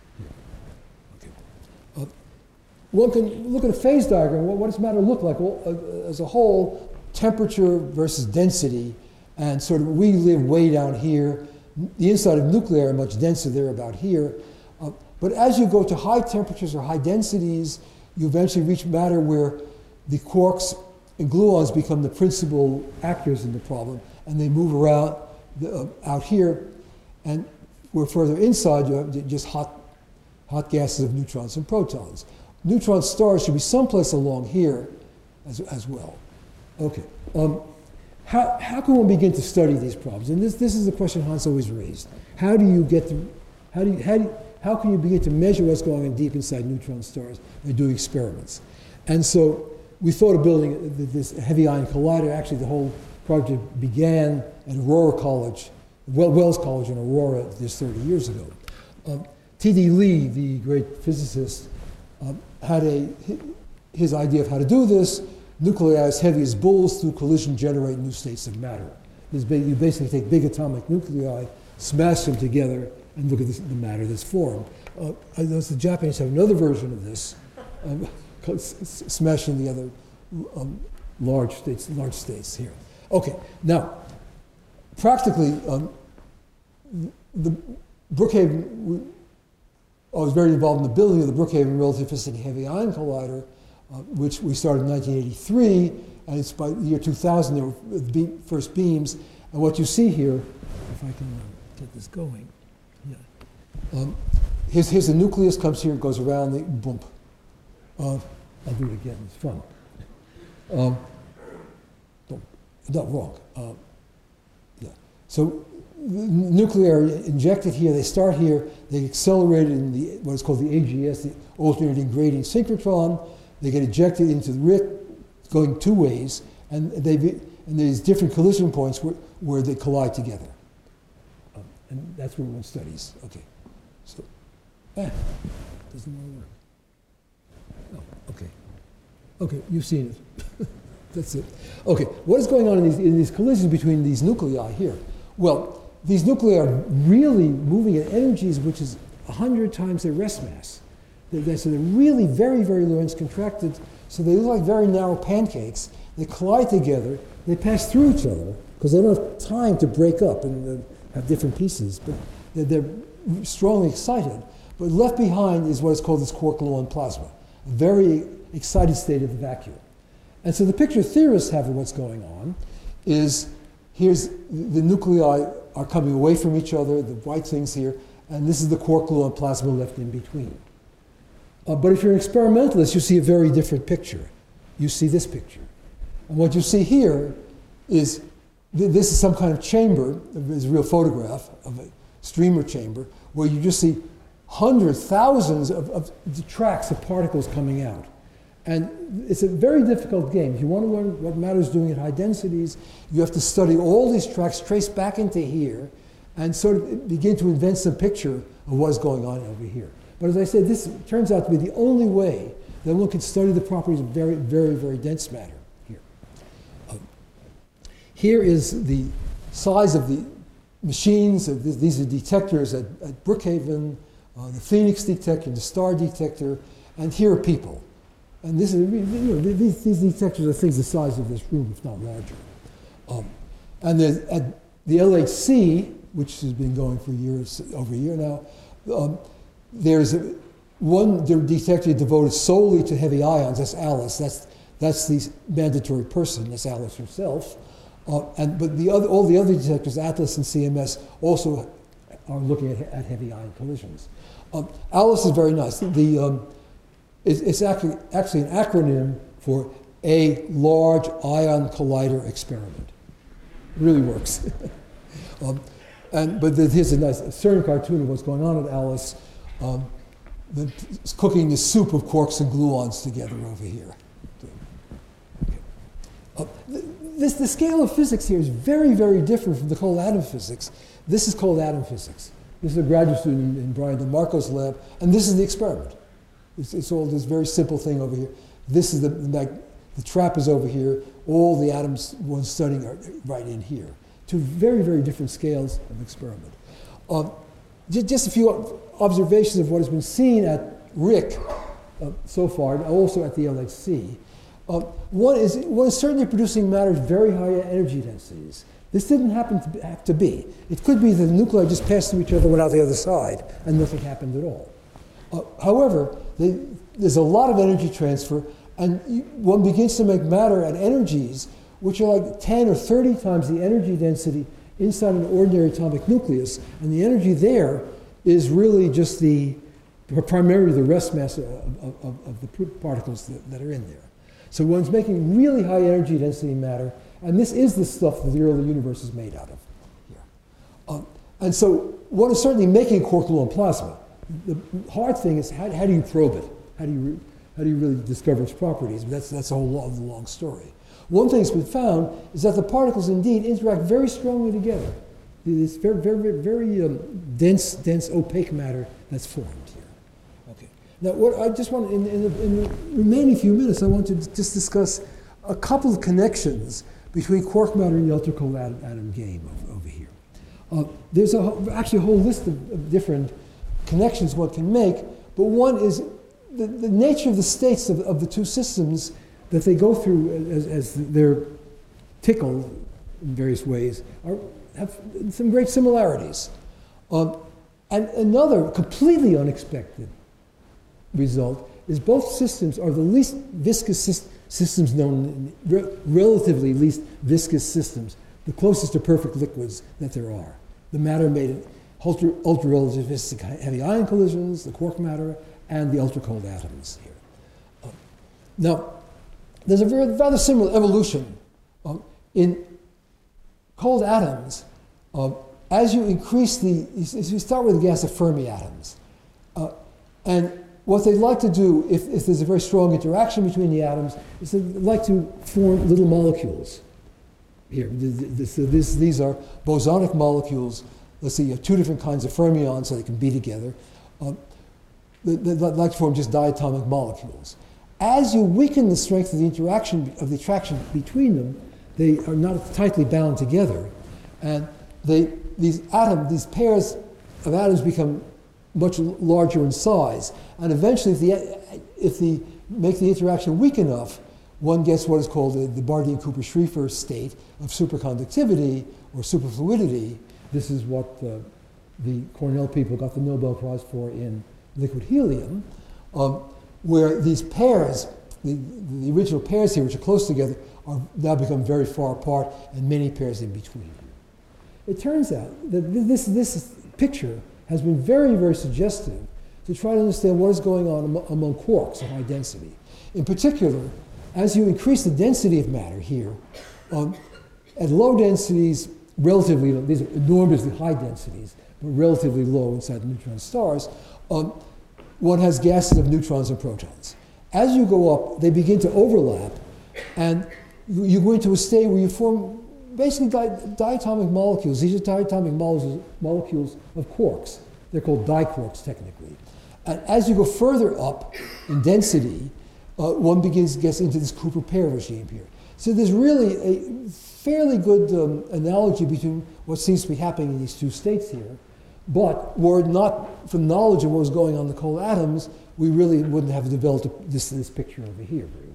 S2: Okay. One can look at a phase diagram. What does matter look like? Well, as a whole, temperature versus density, and sort of we live way down here. The inside of nuclei are much denser. They're about here. But as you go to high temperatures or high densities, you eventually reach matter where the quarks and gluons become the principal actors in the problem, and they move around out here. And where further inside, you have just hot gases of neutrons and protons. Neutron stars should be someplace along here as well. Okay. How can one begin to study these problems? And this is the question Hans always raised. How can you begin to measure what's going on deep inside neutron stars by doing experiments? And so we thought of building this heavy ion collider. Actually, the whole project began at Aurora College, Wells College in Aurora, just 30 years ago. T.D. Lee, the great physicist, had his idea of how to do this. Nuclei as heavy as bulls through collision generate new states of matter. You basically take big atomic nuclei, smash them together, and look at the matter that's formed. I notice the Japanese have another version of this, smashing the other large states here. Okay, now, practically, the Brookhaven, I was very involved in the building of the Brookhaven Relativistic Heavy Ion Collider, which we started in 1983, and it's by the year 2000 there were the first beams. And what you see here, if I can get this going, Here's the nucleus, comes here, goes around the bump. I'll do it again, it's fun. No, wrong. Yeah. So the nuclei are injected here, they start here, they accelerate in the, what is called the AGS, the alternating gradient synchrotron. They get ejected into the RIC, going two ways, and there's different collision points where they collide together. And that's what one studies. Okay. So, doesn't want to work. Oh, okay. Okay, you've seen it. That's it. Okay, what is going on in these collisions between these nuclei here? Well, these nuclei are really moving at energies which is 100 times their rest mass. So they're really very, very Lorentz contracted, so they look like very narrow pancakes. They collide together, they pass through each other, because they don't have time to break up and have different pieces, but they're strongly excited. But left behind is what is called this quark-gluon plasma, a very excited state of the vacuum. And so the picture theorists have of what's going on is, here's the nuclei are coming away from each other, the white things here, and this is the quark-gluon plasma left in between. But if you're an experimentalist, you see a very different picture. You see this picture. And what you see here is, this is some kind of chamber, this is a real photograph of a streamer chamber, where you just see hundreds, thousands of the tracks of particles coming out. And it's a very difficult game. If you want to learn what matter is doing at high densities, you have to study all these tracks, trace back into here, and sort of begin to invent some picture of what is going on over here. But as I said, this turns out to be the only way that one can study the properties of very, very, very dense matter here. Here is the size of the machines. These are detectors at Brookhaven, the Phoenix detector, the STAR detector, and here are people. And this is, these detectors are things the size of this room, if not larger. And at the LHC, which has been going for years, over a year now, there's one detector devoted solely to heavy ions. That's Alice. That's the mandatory person. That's Alice herself. But all the other detectors, Atlas and CMS, also are looking at heavy ion collisions. Alice is very nice. It's actually an acronym for a Large Ion Collider Experiment. It really works. But here's a nice CERN cartoon of what's going on at Alice. It's cooking the soup of quarks and gluons together over here. The scale of physics here is very, very different from the cold atom physics. This is cold atom physics. This is a graduate student in Brian DeMarco's lab, and this is the experiment. It's all this very simple thing over here. This is the trap is over here. All the atoms one's studying are right in here. Two very, very different scales of experiment. Just a few observations of what has been seen at RIC so far, and also at the LHC. One is certainly producing matter at very high energy densities. This didn't have to be. It could be that the nuclei just passed through each other, went out the other side, and nothing happened at all. However, there's a lot of energy transfer, and one begins to make matter at energies which are like 10 or 30 times the energy density inside an ordinary atomic nucleus, and the energy there is really just primarily the rest mass of the particles that are in there. So one's making really high energy density matter, and this is the stuff that the early universe is made out of here. And so one is certainly making quark-gluon plasma. The hard thing is how do you probe it? How do you really discover its properties? That's a whole long story. One thing that's been found is that the particles indeed interact very strongly together. It's very, very, very dense, opaque matter that's formed here. Okay. Now, what I just want in the remaining few minutes, I want to just discuss a couple of connections between quark matter and the ultra-cold atom game over here. There's actually a whole list of different connections one can make, but one is the nature of the states of the two systems that they go through as they're tickled in various ways have some great similarities. And another completely unexpected result is both systems are the least viscous systems known, relatively least viscous systems, the closest to perfect liquids that there are. The matter made ultra-relativistic heavy ion collisions, the quark matter, and the ultra-cold atoms here. Now, there's a rather similar evolution in cold atoms. As you increase you start with the gas of Fermi atoms. And what they'd like to do, if there's a very strong interaction between the atoms, is they'd like to form little molecules. Here, these are bosonic molecules. Let's see, you have two different kinds of fermions so they can be together. They'd like to form just diatomic molecules. As you weaken the strength of the attraction between them, they are not tightly bound together, and these pairs of atoms become much larger in size. And eventually, if you make the interaction weak enough, one gets what is called the Bardeen-Cooper-Schrieffer state of superconductivity or superfluidity. This is what the Cornell people got the Nobel Prize for in liquid helium, where these pairs, the original pairs here, which are close together, are now become very far apart, and many pairs in between. It turns out that this picture has been very, very suggestive to try to understand what is going on among quarks of high density. In particular, as you increase the density of matter here, at low densities, relatively low, these are enormously high densities, but relatively low inside the neutron stars, one has gases of neutrons and protons. As you go up, they begin to overlap, and you go into a state where you form basically diatomic molecules. These are diatomic molecules of quarks. They're called diquarks, technically. And as you go further up in density, one gets into this Cooper pair regime here. So there's really a fairly good analogy between what seems to be happening in these two states here. But were it not for knowledge of what was going on in the cold atoms, we really wouldn't have developed this picture over here very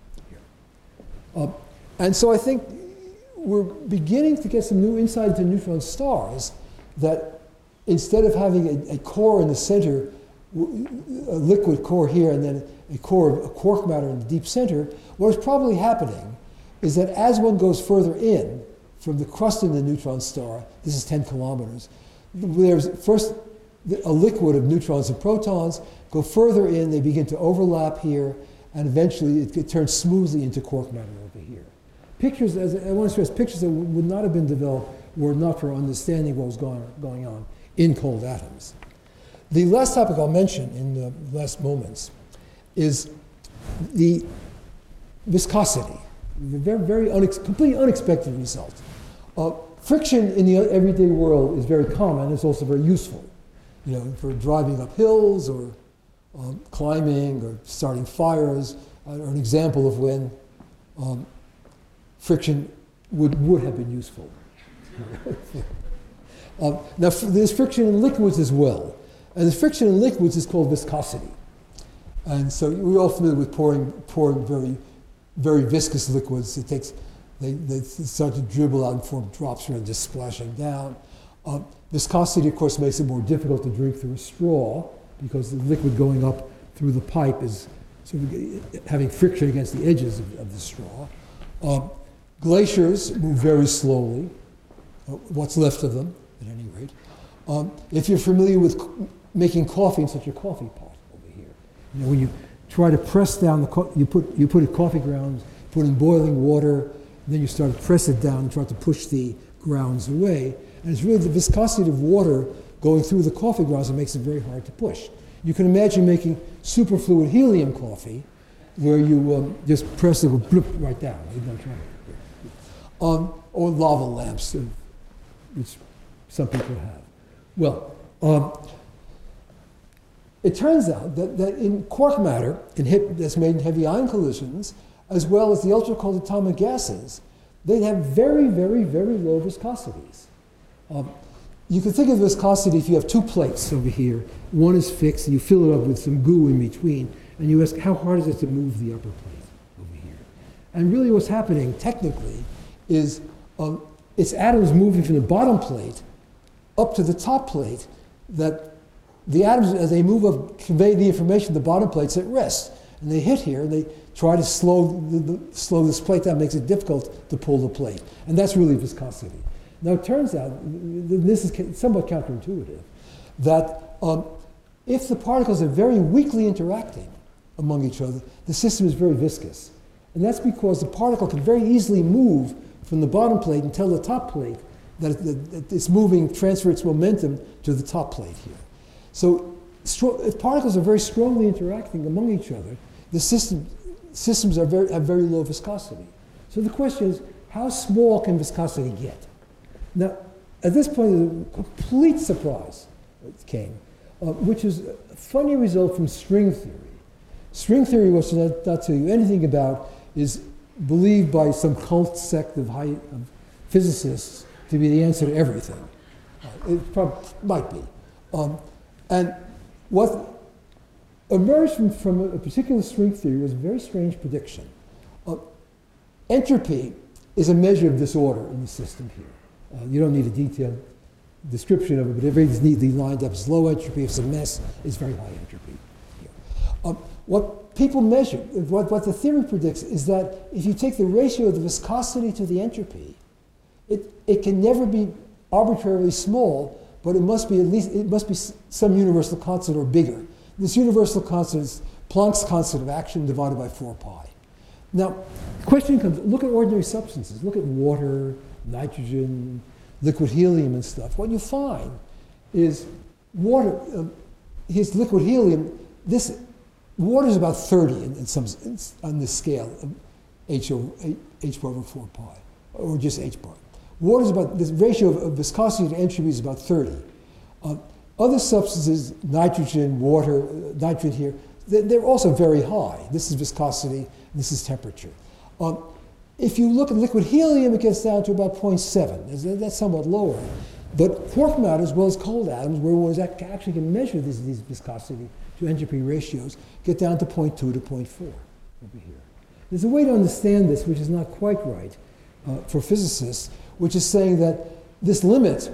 S2: well. Here. And so I think we're beginning to get some new insight into neutron stars, that instead of having a core in the center, a liquid core here, and then a core of quark matter in the deep center, what is probably happening is that as one goes further in from the crust of the neutron star, this is 10 kilometers, there's first a liquid of neutrons and protons, go further in, they begin to overlap here, and eventually it turns smoothly into quark matter over here. Pictures, as I want to stress, pictures that would not have been developed were not for understanding what was going on in cold atoms. The last topic I'll mention in the last moments is the viscosity, the very completely unexpected result. Friction in the everyday world is very common. It's also very useful, for driving up hills or climbing or starting fires, or an example of when friction would have been useful. Now, there's friction in liquids as well. And the friction in liquids is called viscosity. And so we're all familiar with pouring very, very viscous liquids. They start to dribble out and form drops rather than just splashing down. Viscosity, of course, makes it more difficult to drink through a straw because the liquid going up through the pipe is sort of having friction against the edges of the straw. Glaciers move very slowly, what's left of them, at any rate. If you're familiar with making coffee in such a coffee pot over here, when you try to press down you put a coffee grounds, put in boiling water, then you start to press it down and try to push the grounds away. And it's really the viscosity of water going through the coffee grounds that makes it very hard to push. You can imagine making superfluid helium coffee where you just press it, will blip right down. Or lava lamps, which some people have. Well, it turns out that in quark matter, that's made in heavy ion collisions, as well as the ultra-cold atomic gases, they have very, very, very low viscosities. You can think of viscosity if you have two plates over here. One is fixed, and you fill it up with some goo in between, and you ask, how hard is it to move the upper plate over here? And really what's happening technically is it's atoms moving from the bottom plate up to the top plate, that the atoms, as they move up, convey the information to the bottom plate's at rest. And they hit here, and they try to slow this plate down, makes it difficult to pull the plate. And that's really viscosity. Now it turns out, this is somewhat counterintuitive, that if the particles are very weakly interacting among each other, the system is very viscous. And that's because the particle can very easily move from the bottom plate and tell the top plate that it's moving, transfer its momentum to the top plate here. So if particles are very strongly interacting among each other, the systems have very low viscosity. So the question is, how small can viscosity get? Now, at this point, a complete surprise came, which is a funny result from string theory. String theory, which I'll not tell you anything about, is believed by some cult sect of physicists to be the answer to everything. It probably might be. And what emerged from a particular string theory was a very strange prediction. Entropy is a measure of disorder in the system here. You don't need a detailed description of it, but everything's neatly lined up. It's low entropy. If it's a mess, it's very high entropy. What people measure, what the theory predicts, is that if you take the ratio of the viscosity to the entropy, it can never be arbitrarily small, but it must be some universal constant or bigger. This universal constant is Planck's constant of action divided by 4 pi. Now, the question comes, look at ordinary substances. Look at water, nitrogen, liquid helium and stuff. What you find is water, here's liquid helium, water is about 30 on this scale of h bar over 4 pi, or just h bar. Water is about, this ratio of viscosity to entropy is about 30. Other substances, nitrogen, water, nitrogen here, they're also very high. This is viscosity, this is temperature. If you look at liquid helium, it gets down to about 0.7. That's somewhat lower. But quark matter, as well as cold atoms, where one actually can measure these viscosity to entropy ratios, get down to 0.2 to 0.4 over here. There's a way to understand this, which is not quite right for physicists, which is saying that this limit,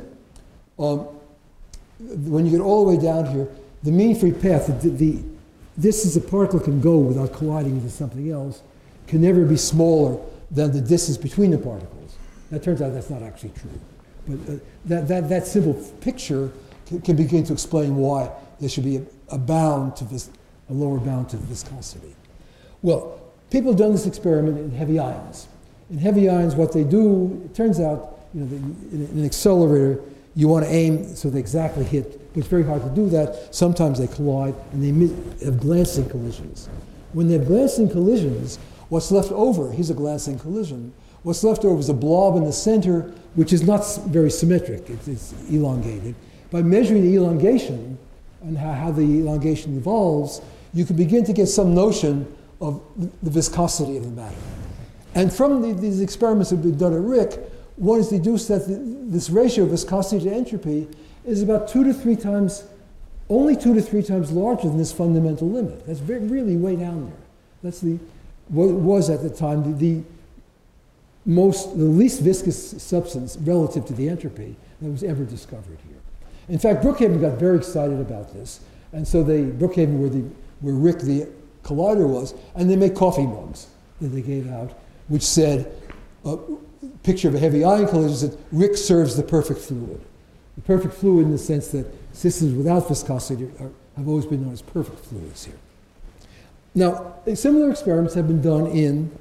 S2: when you get all the way down here, the mean free path, distance a particle can go without colliding into something else, can never be smaller than the distance between the particles. That turns out that's not actually true. But that simple picture can begin to explain why there should be a lower bound to viscosity. Well, people have done this experiment in heavy ions. In heavy ions, what they do, it turns out, in an accelerator, you want to aim so they exactly hit, but it's very hard to do that. Sometimes they collide, and they have glancing collisions. When they have glancing collisions, what's left over, here's a glancing collision, what's left over is a blob in the center, which is not very symmetric, it's elongated. By measuring the elongation and how the elongation evolves, you can begin to get some notion of the viscosity of the matter. And from these experiments that have been done at RHIC, one has deduced that this ratio of viscosity to entropy is about 2 to 3 times, only 2 to 3 times larger than this fundamental limit. That's really way down there. That's what was at the time the least viscous substance relative to the entropy that was ever discovered here. In fact, Brookhaven got very excited about this, and so Brookhaven, where RHIC the collider was, and they made coffee mugs that they gave out, which said, picture of a heavy ion collision said, RHIC serves the perfect fluid. The perfect fluid in the sense that systems without viscosity have always been known as perfect fluids here. Now, similar experiments have been done in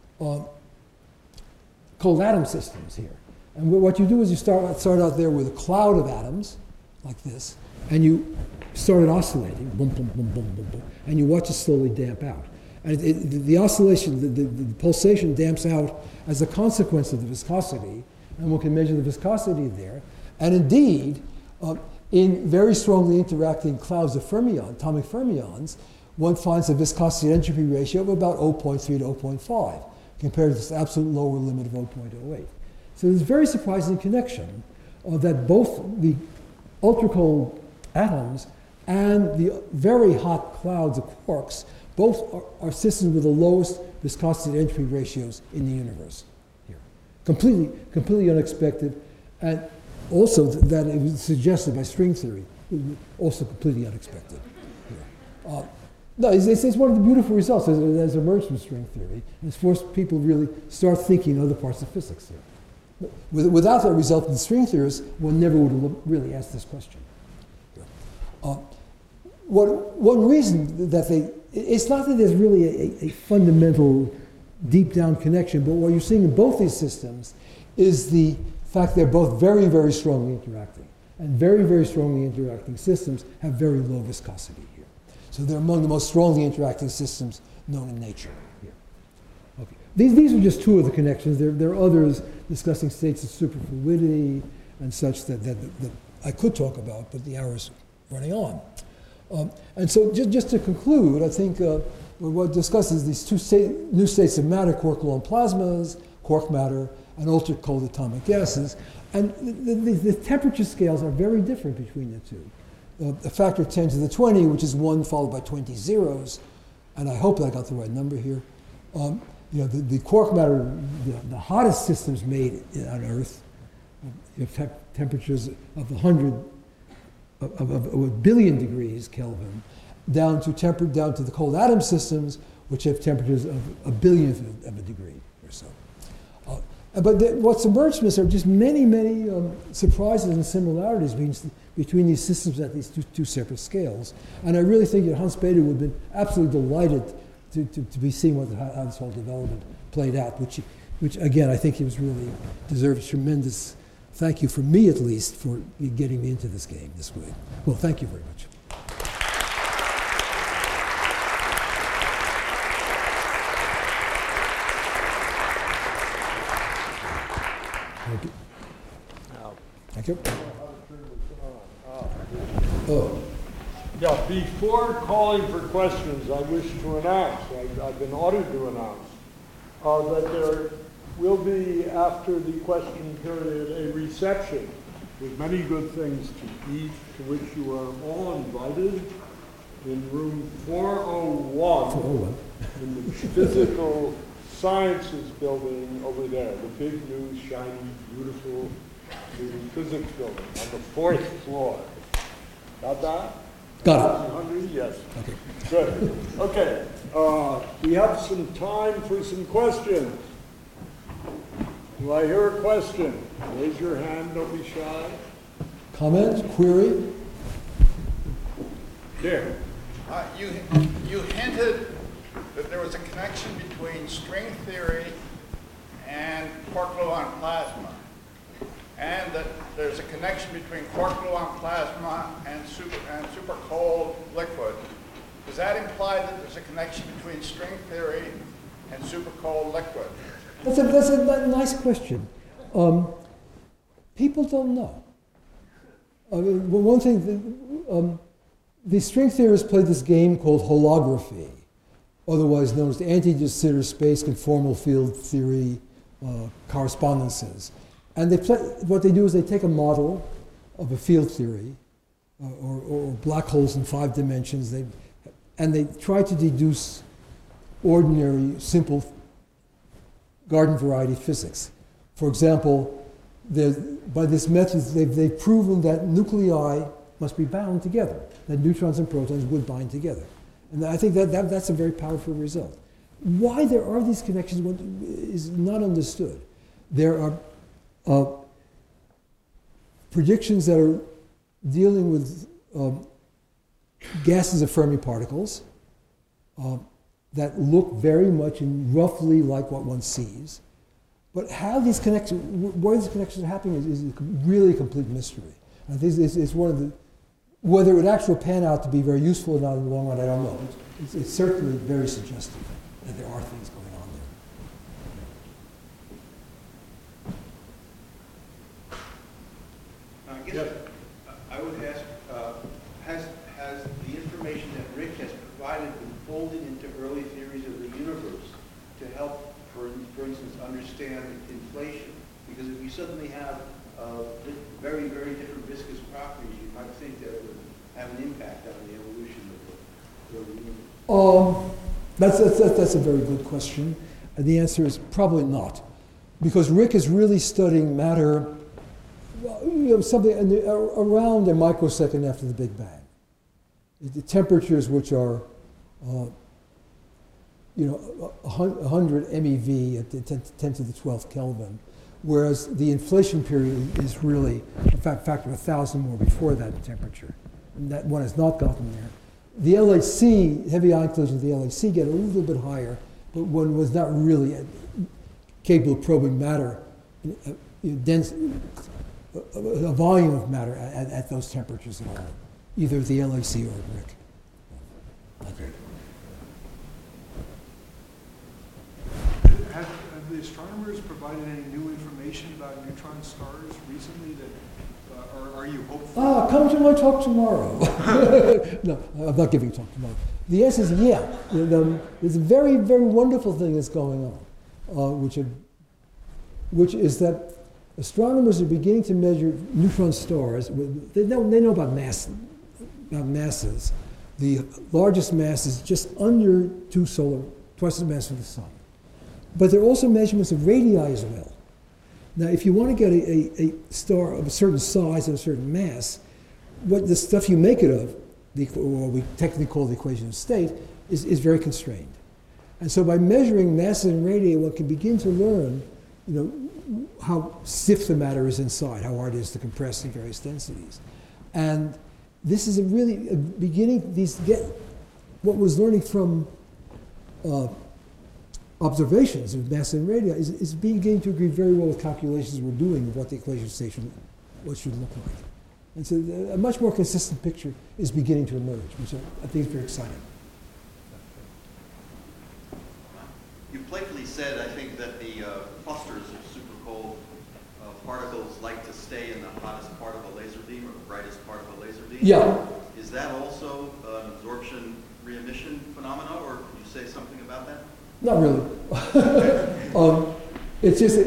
S2: cold atom systems here. And what you do is you start out there with a cloud of atoms, like this, and you start it oscillating, boom, boom, boom, boom, boom, boom, and you watch it slowly damp out. And the oscillation, the pulsation damps out as a consequence of the viscosity, and one can measure the viscosity there. And indeed, in very strongly interacting clouds of atomic fermions, one finds a viscosity entropy ratio of about 0.3 to 0.5, compared to this absolute lower limit of 0.08. So there's a very surprising connection that both the ultra-cold atoms and the very hot clouds of quarks both are systems with the lowest viscosity entropy ratios in the universe here. Completely unexpected, and also that it was suggested by string theory, also completely unexpected here. No, it's one of the beautiful results that has emerged from string theory, and it's forced people to really start thinking other parts of physics here. Without that resultant string theorists, one never would have really asked this question. One reason that it's not that there's really a fundamental deep down connection, but what you're seeing in both these systems is the fact they're both very, very strongly interacting. And very, very strongly interacting systems have very low viscosity here. So they're among the most strongly interacting systems known in nature here. Okay. These are just two of the connections. There are others discussing states of superfluidity and such that I could talk about, but the hour is running on. And so just to conclude, I think what discusses these new states of matter, quark-gluon plasmas, quark matter, and ultra-cold atomic gases. And the temperature scales are very different between the two. A factor of 10 to the 20, which is 1 followed by 20 zeros, and I hope I got the right number here. The quark matter, the hottest systems made on Earth, have temperatures of 100, of a billion degrees Kelvin, down to the cold atom systems, which have temperatures of a billionth of a degree or so. But what's emerged from this are just many, many surprises and similarities between these systems at these two separate scales. And I really think that Hans Bethe would have been absolutely delighted to be seeing how this whole development played out, which again, I think he was really deserves tremendous thank you from me, at least, for getting me into this game this way. Well, thank you very much. Thank you. Thank you. Oh.
S1: Yeah, before calling for questions, I wish to announce, I've been ordered to announce, that there will be, after the question period, a reception with many good things to eat, to which you are all invited in room 401 in the Physical Sciences building over there, the big, new, shiny, beautiful new physics building on the 4th floor. Got that?
S2: Got it.
S1: You hungry? Yes.
S2: Okay.
S1: Good. Okay. We have some time for some questions. Do I hear a question? Raise your hand, don't be shy.
S2: Comment, query?
S1: Here.
S3: You hinted that there was a connection between string theory and quark-gluon plasma, and that there's a connection between quark-gluon plasma and super cold liquid. Does that imply that there's a connection between string theory and super cold liquid?
S2: That's a nice question. People don't know. One thing, the string theorists played this game called holography, otherwise known as the anti-de Sitter space conformal field theory correspondences. And what they do is they take a model of a field theory, or black holes in 5 dimensions, and they try to deduce ordinary, simple garden variety physics. For example, by this method, they've proven that nuclei must be bound together, that neutrons and protons would bind together. And I think that's a very powerful result. Why there are these connections is not understood. There are predictions that are dealing with gases of Fermi particles that look very much and roughly like what one sees. But how these connections, where these connections are happening is really a complete mystery. I think it's one of the, whether it would actually pan out to be very useful or not in the long run, I don't know. It's certainly very suggestive that there are things going on there.
S4: I guess I would ask, has the information that Rick has provided been folded into early theories of the universe to help, for instance, understand inflation? Because if you suddenly have very, very different viscous properties, you might think that it would have an impact on the evolution of the universe.
S2: That's a very good question. And the answer is probably not. Because Rick is really studying matter something around a microsecond after the Big Bang. The temperatures which are 100 MeV at 10 to the 12th Kelvin whereas the inflation period is really a factor of 1,000 more before that temperature. And that one has not gotten there. The LHC, heavy ion collisions of the LHC get a little bit higher, but one was not really capable of probing matter, dense, a volume of matter at those temperatures at all, either the LHC or RHIC.
S5: Okay. Have the astronomers provided any new information about neutron stars recently that, or are you hopeful?
S2: Come to my talk tomorrow. No, I'm not giving a talk tomorrow. The answer is yeah. There's a very, very wonderful thing that's going on, which is that astronomers are beginning to measure neutron stars. They know about masses. The largest mass is just under twice the mass of the sun. But there are also measurements of radii as well. Now, if you want to get a star of a certain size and a certain mass, what the stuff you make it of, what we technically call the equation of state, is very constrained. And so by measuring masses and radii, one can begin to learn, how stiff the matter is inside, how hard it is to compress in various densities. And this is a beginning, what was learning from observations of mass and radii is beginning to agree very well with calculations we're doing of what the equation station should look like. And so a much more consistent picture is beginning to emerge, which I think is very exciting.
S6: You playfully said, I think, that the clusters of super cold particles like to stay in the hottest part of a laser beam or the brightest part of a laser beam.
S2: Yeah.
S6: Is that also an absorption re-emission phenomena, or could you say something about that?
S2: Not really. It's just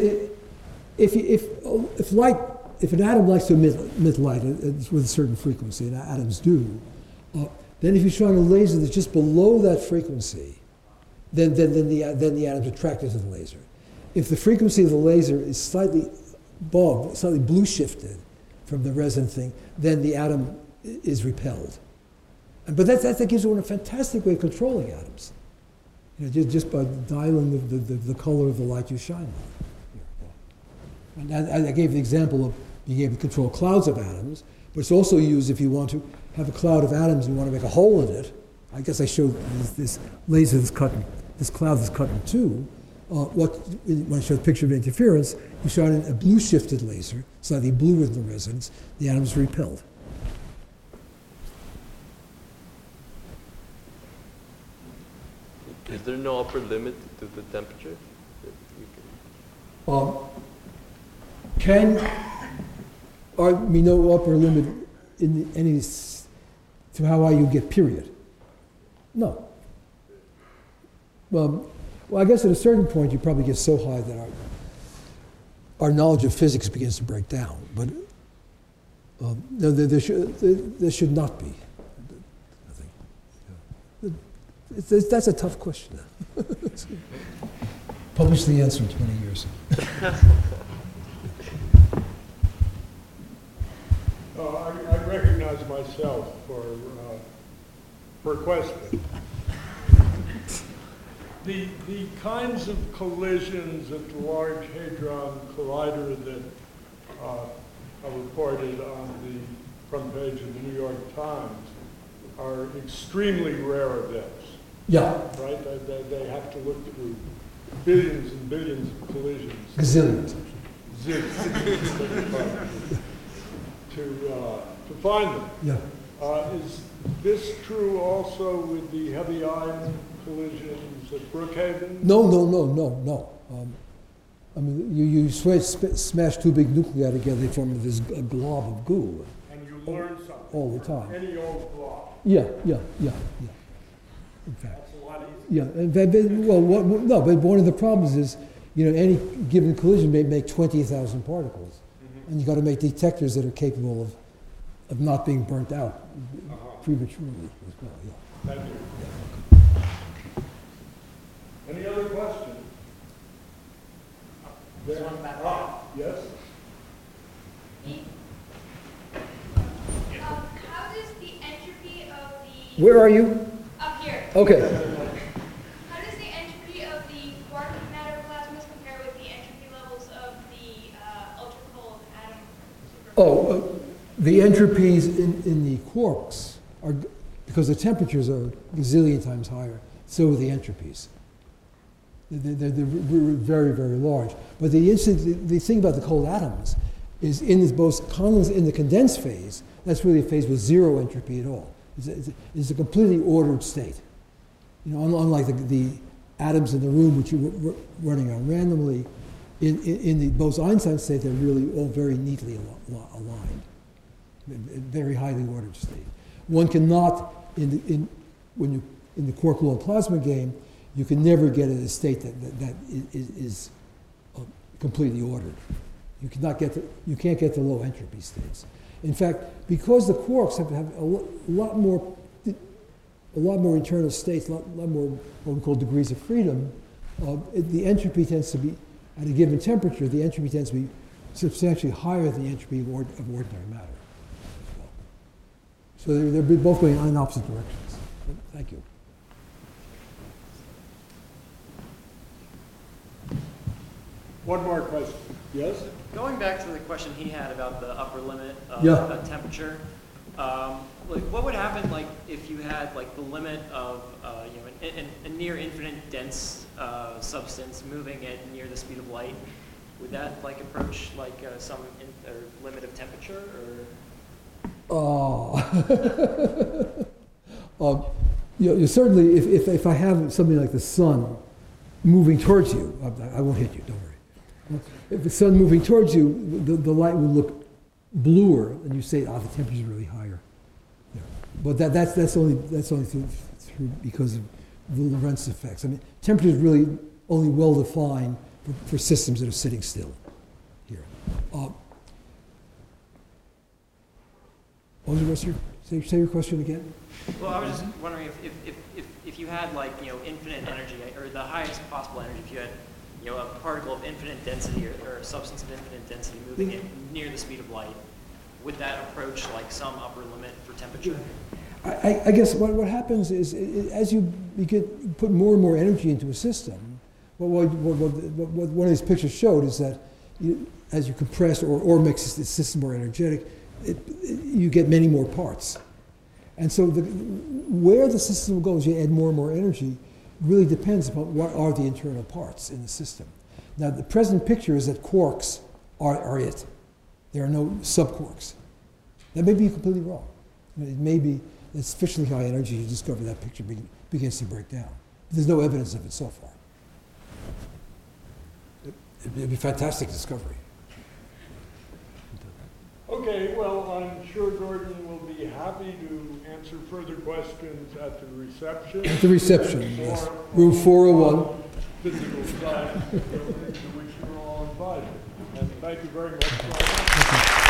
S2: if an atom likes to emit light with a certain frequency, and atoms do, then if you shine a laser that's just below that frequency, then the atom's attracted to the laser. If the frequency of the laser is slightly blue shifted from the resonant thing, then the atom is repelled. But that gives one a fantastic way of controlling atoms. Just by dialing the color of the light you shine on. And I gave the example of being able to control clouds of atoms, but it's also used if you want to have a cloud of atoms and you want to make a hole in it. I guess I showed this laser that's cut, this cloud that's cut in two. When I showed the picture of interference, you shot in a blue shifted laser, slightly blue with the resonance, the atoms are repelled.
S7: Is there no upper limit to the temperature?
S2: No upper limit in any to how high you get, period? No. Well, I guess at a certain point you probably get so high that our knowledge of physics begins to break down. But no, there should not be. That's a tough question. Publish the answer in 20 years.
S1: I recognize myself for a question. The kinds of collisions at the Large Hadron Collider that are reported on the front page of the New York Times are extremely rare events.
S2: Yeah.
S1: Right? They have to look through billions and billions of collisions.
S2: Gazillions.
S1: To find them.
S2: Yeah.
S1: Is this true also with the heavy ion collisions at Brookhaven?
S2: No. I mean, you smash two big nuclei together, they form this glob of goo.
S1: And you learn something.
S2: All the time.
S1: Any old block.
S2: Yeah. In fact.
S1: That's a lot easier.
S2: Yeah. But one of the problems is, any given collision may make 20,000 particles. Mm-hmm. And you've got to make detectors that are capable of not being burnt out prematurely as well. Yeah.
S1: Thank you. Any other questions? Yes?
S8: How does the entropy of the...
S2: Where are you?
S8: Up here.
S2: Okay.
S8: How does the entropy of the quark matter plasmas compare with the entropy levels of the
S2: The entropies in the quarks are, because the temperatures are a gazillion times higher, so are the entropies. They're very, very large. But the thing about the cold atoms is in the condensed phase, that's really a phase with zero entropy at all. It's a completely ordered state. You know, unlike the atoms in the room, which are running around randomly, in the Bose-Einstein state, they're really all very neatly aligned. A very highly ordered state. One cannot, in the quark-gluon plasma game, you can never get a state that is completely ordered. You can't get the low entropy states. In fact, because the quarks have a lot more internal states, a lot more what we call degrees of freedom, the entropy tends to be, at a given temperature, the entropy tends to be substantially higher than the entropy of ordinary matter. So they're both going in opposite directions. Thank you.
S1: One more question. Yes?
S9: Going back to the question he had about the upper limit of
S2: Yeah.
S9: temperature, like what would happen like if you had like the limit of a near infinite dense substance moving at near the speed of light? Would that like approach like some limit of temperature or?
S2: You certainly, if I have something like the sun moving towards you, I won't hit you, don't worry. If the sun moving towards you, the light will look bluer, and you say, the temperature is really higher. Yeah. But that's only through because of the Lorentz effects. I mean, temperature is really only well defined for systems that are sitting still here. What was the rest of your, say your question again?
S9: Well, I was just wondering if you had like, infinite energy or the highest possible energy, if you had, a particle of infinite density or a substance of infinite density moving it near the speed of light, would that approach like some upper limit for temperature?
S2: I guess what happens is as you put more and more energy into a system, what one of these pictures showed is that as you compress or make the system more energetic, you get many more parts. And so where the system goes, you add more and more energy, really depends upon what are the internal parts in the system. Now, the present picture is that quarks are it. There are no subquarks. That may be completely wrong. I mean, it may be at sufficiently high energy you discover that picture begins to break down. There's no evidence of it so far. It'd be a fantastic discovery.
S1: Okay, well, I'm sure Gordon will be happy to answer further questions at the reception.
S2: At the reception, yes. Room 401.
S1: Physical science building to which you're all invited. And thank you very much.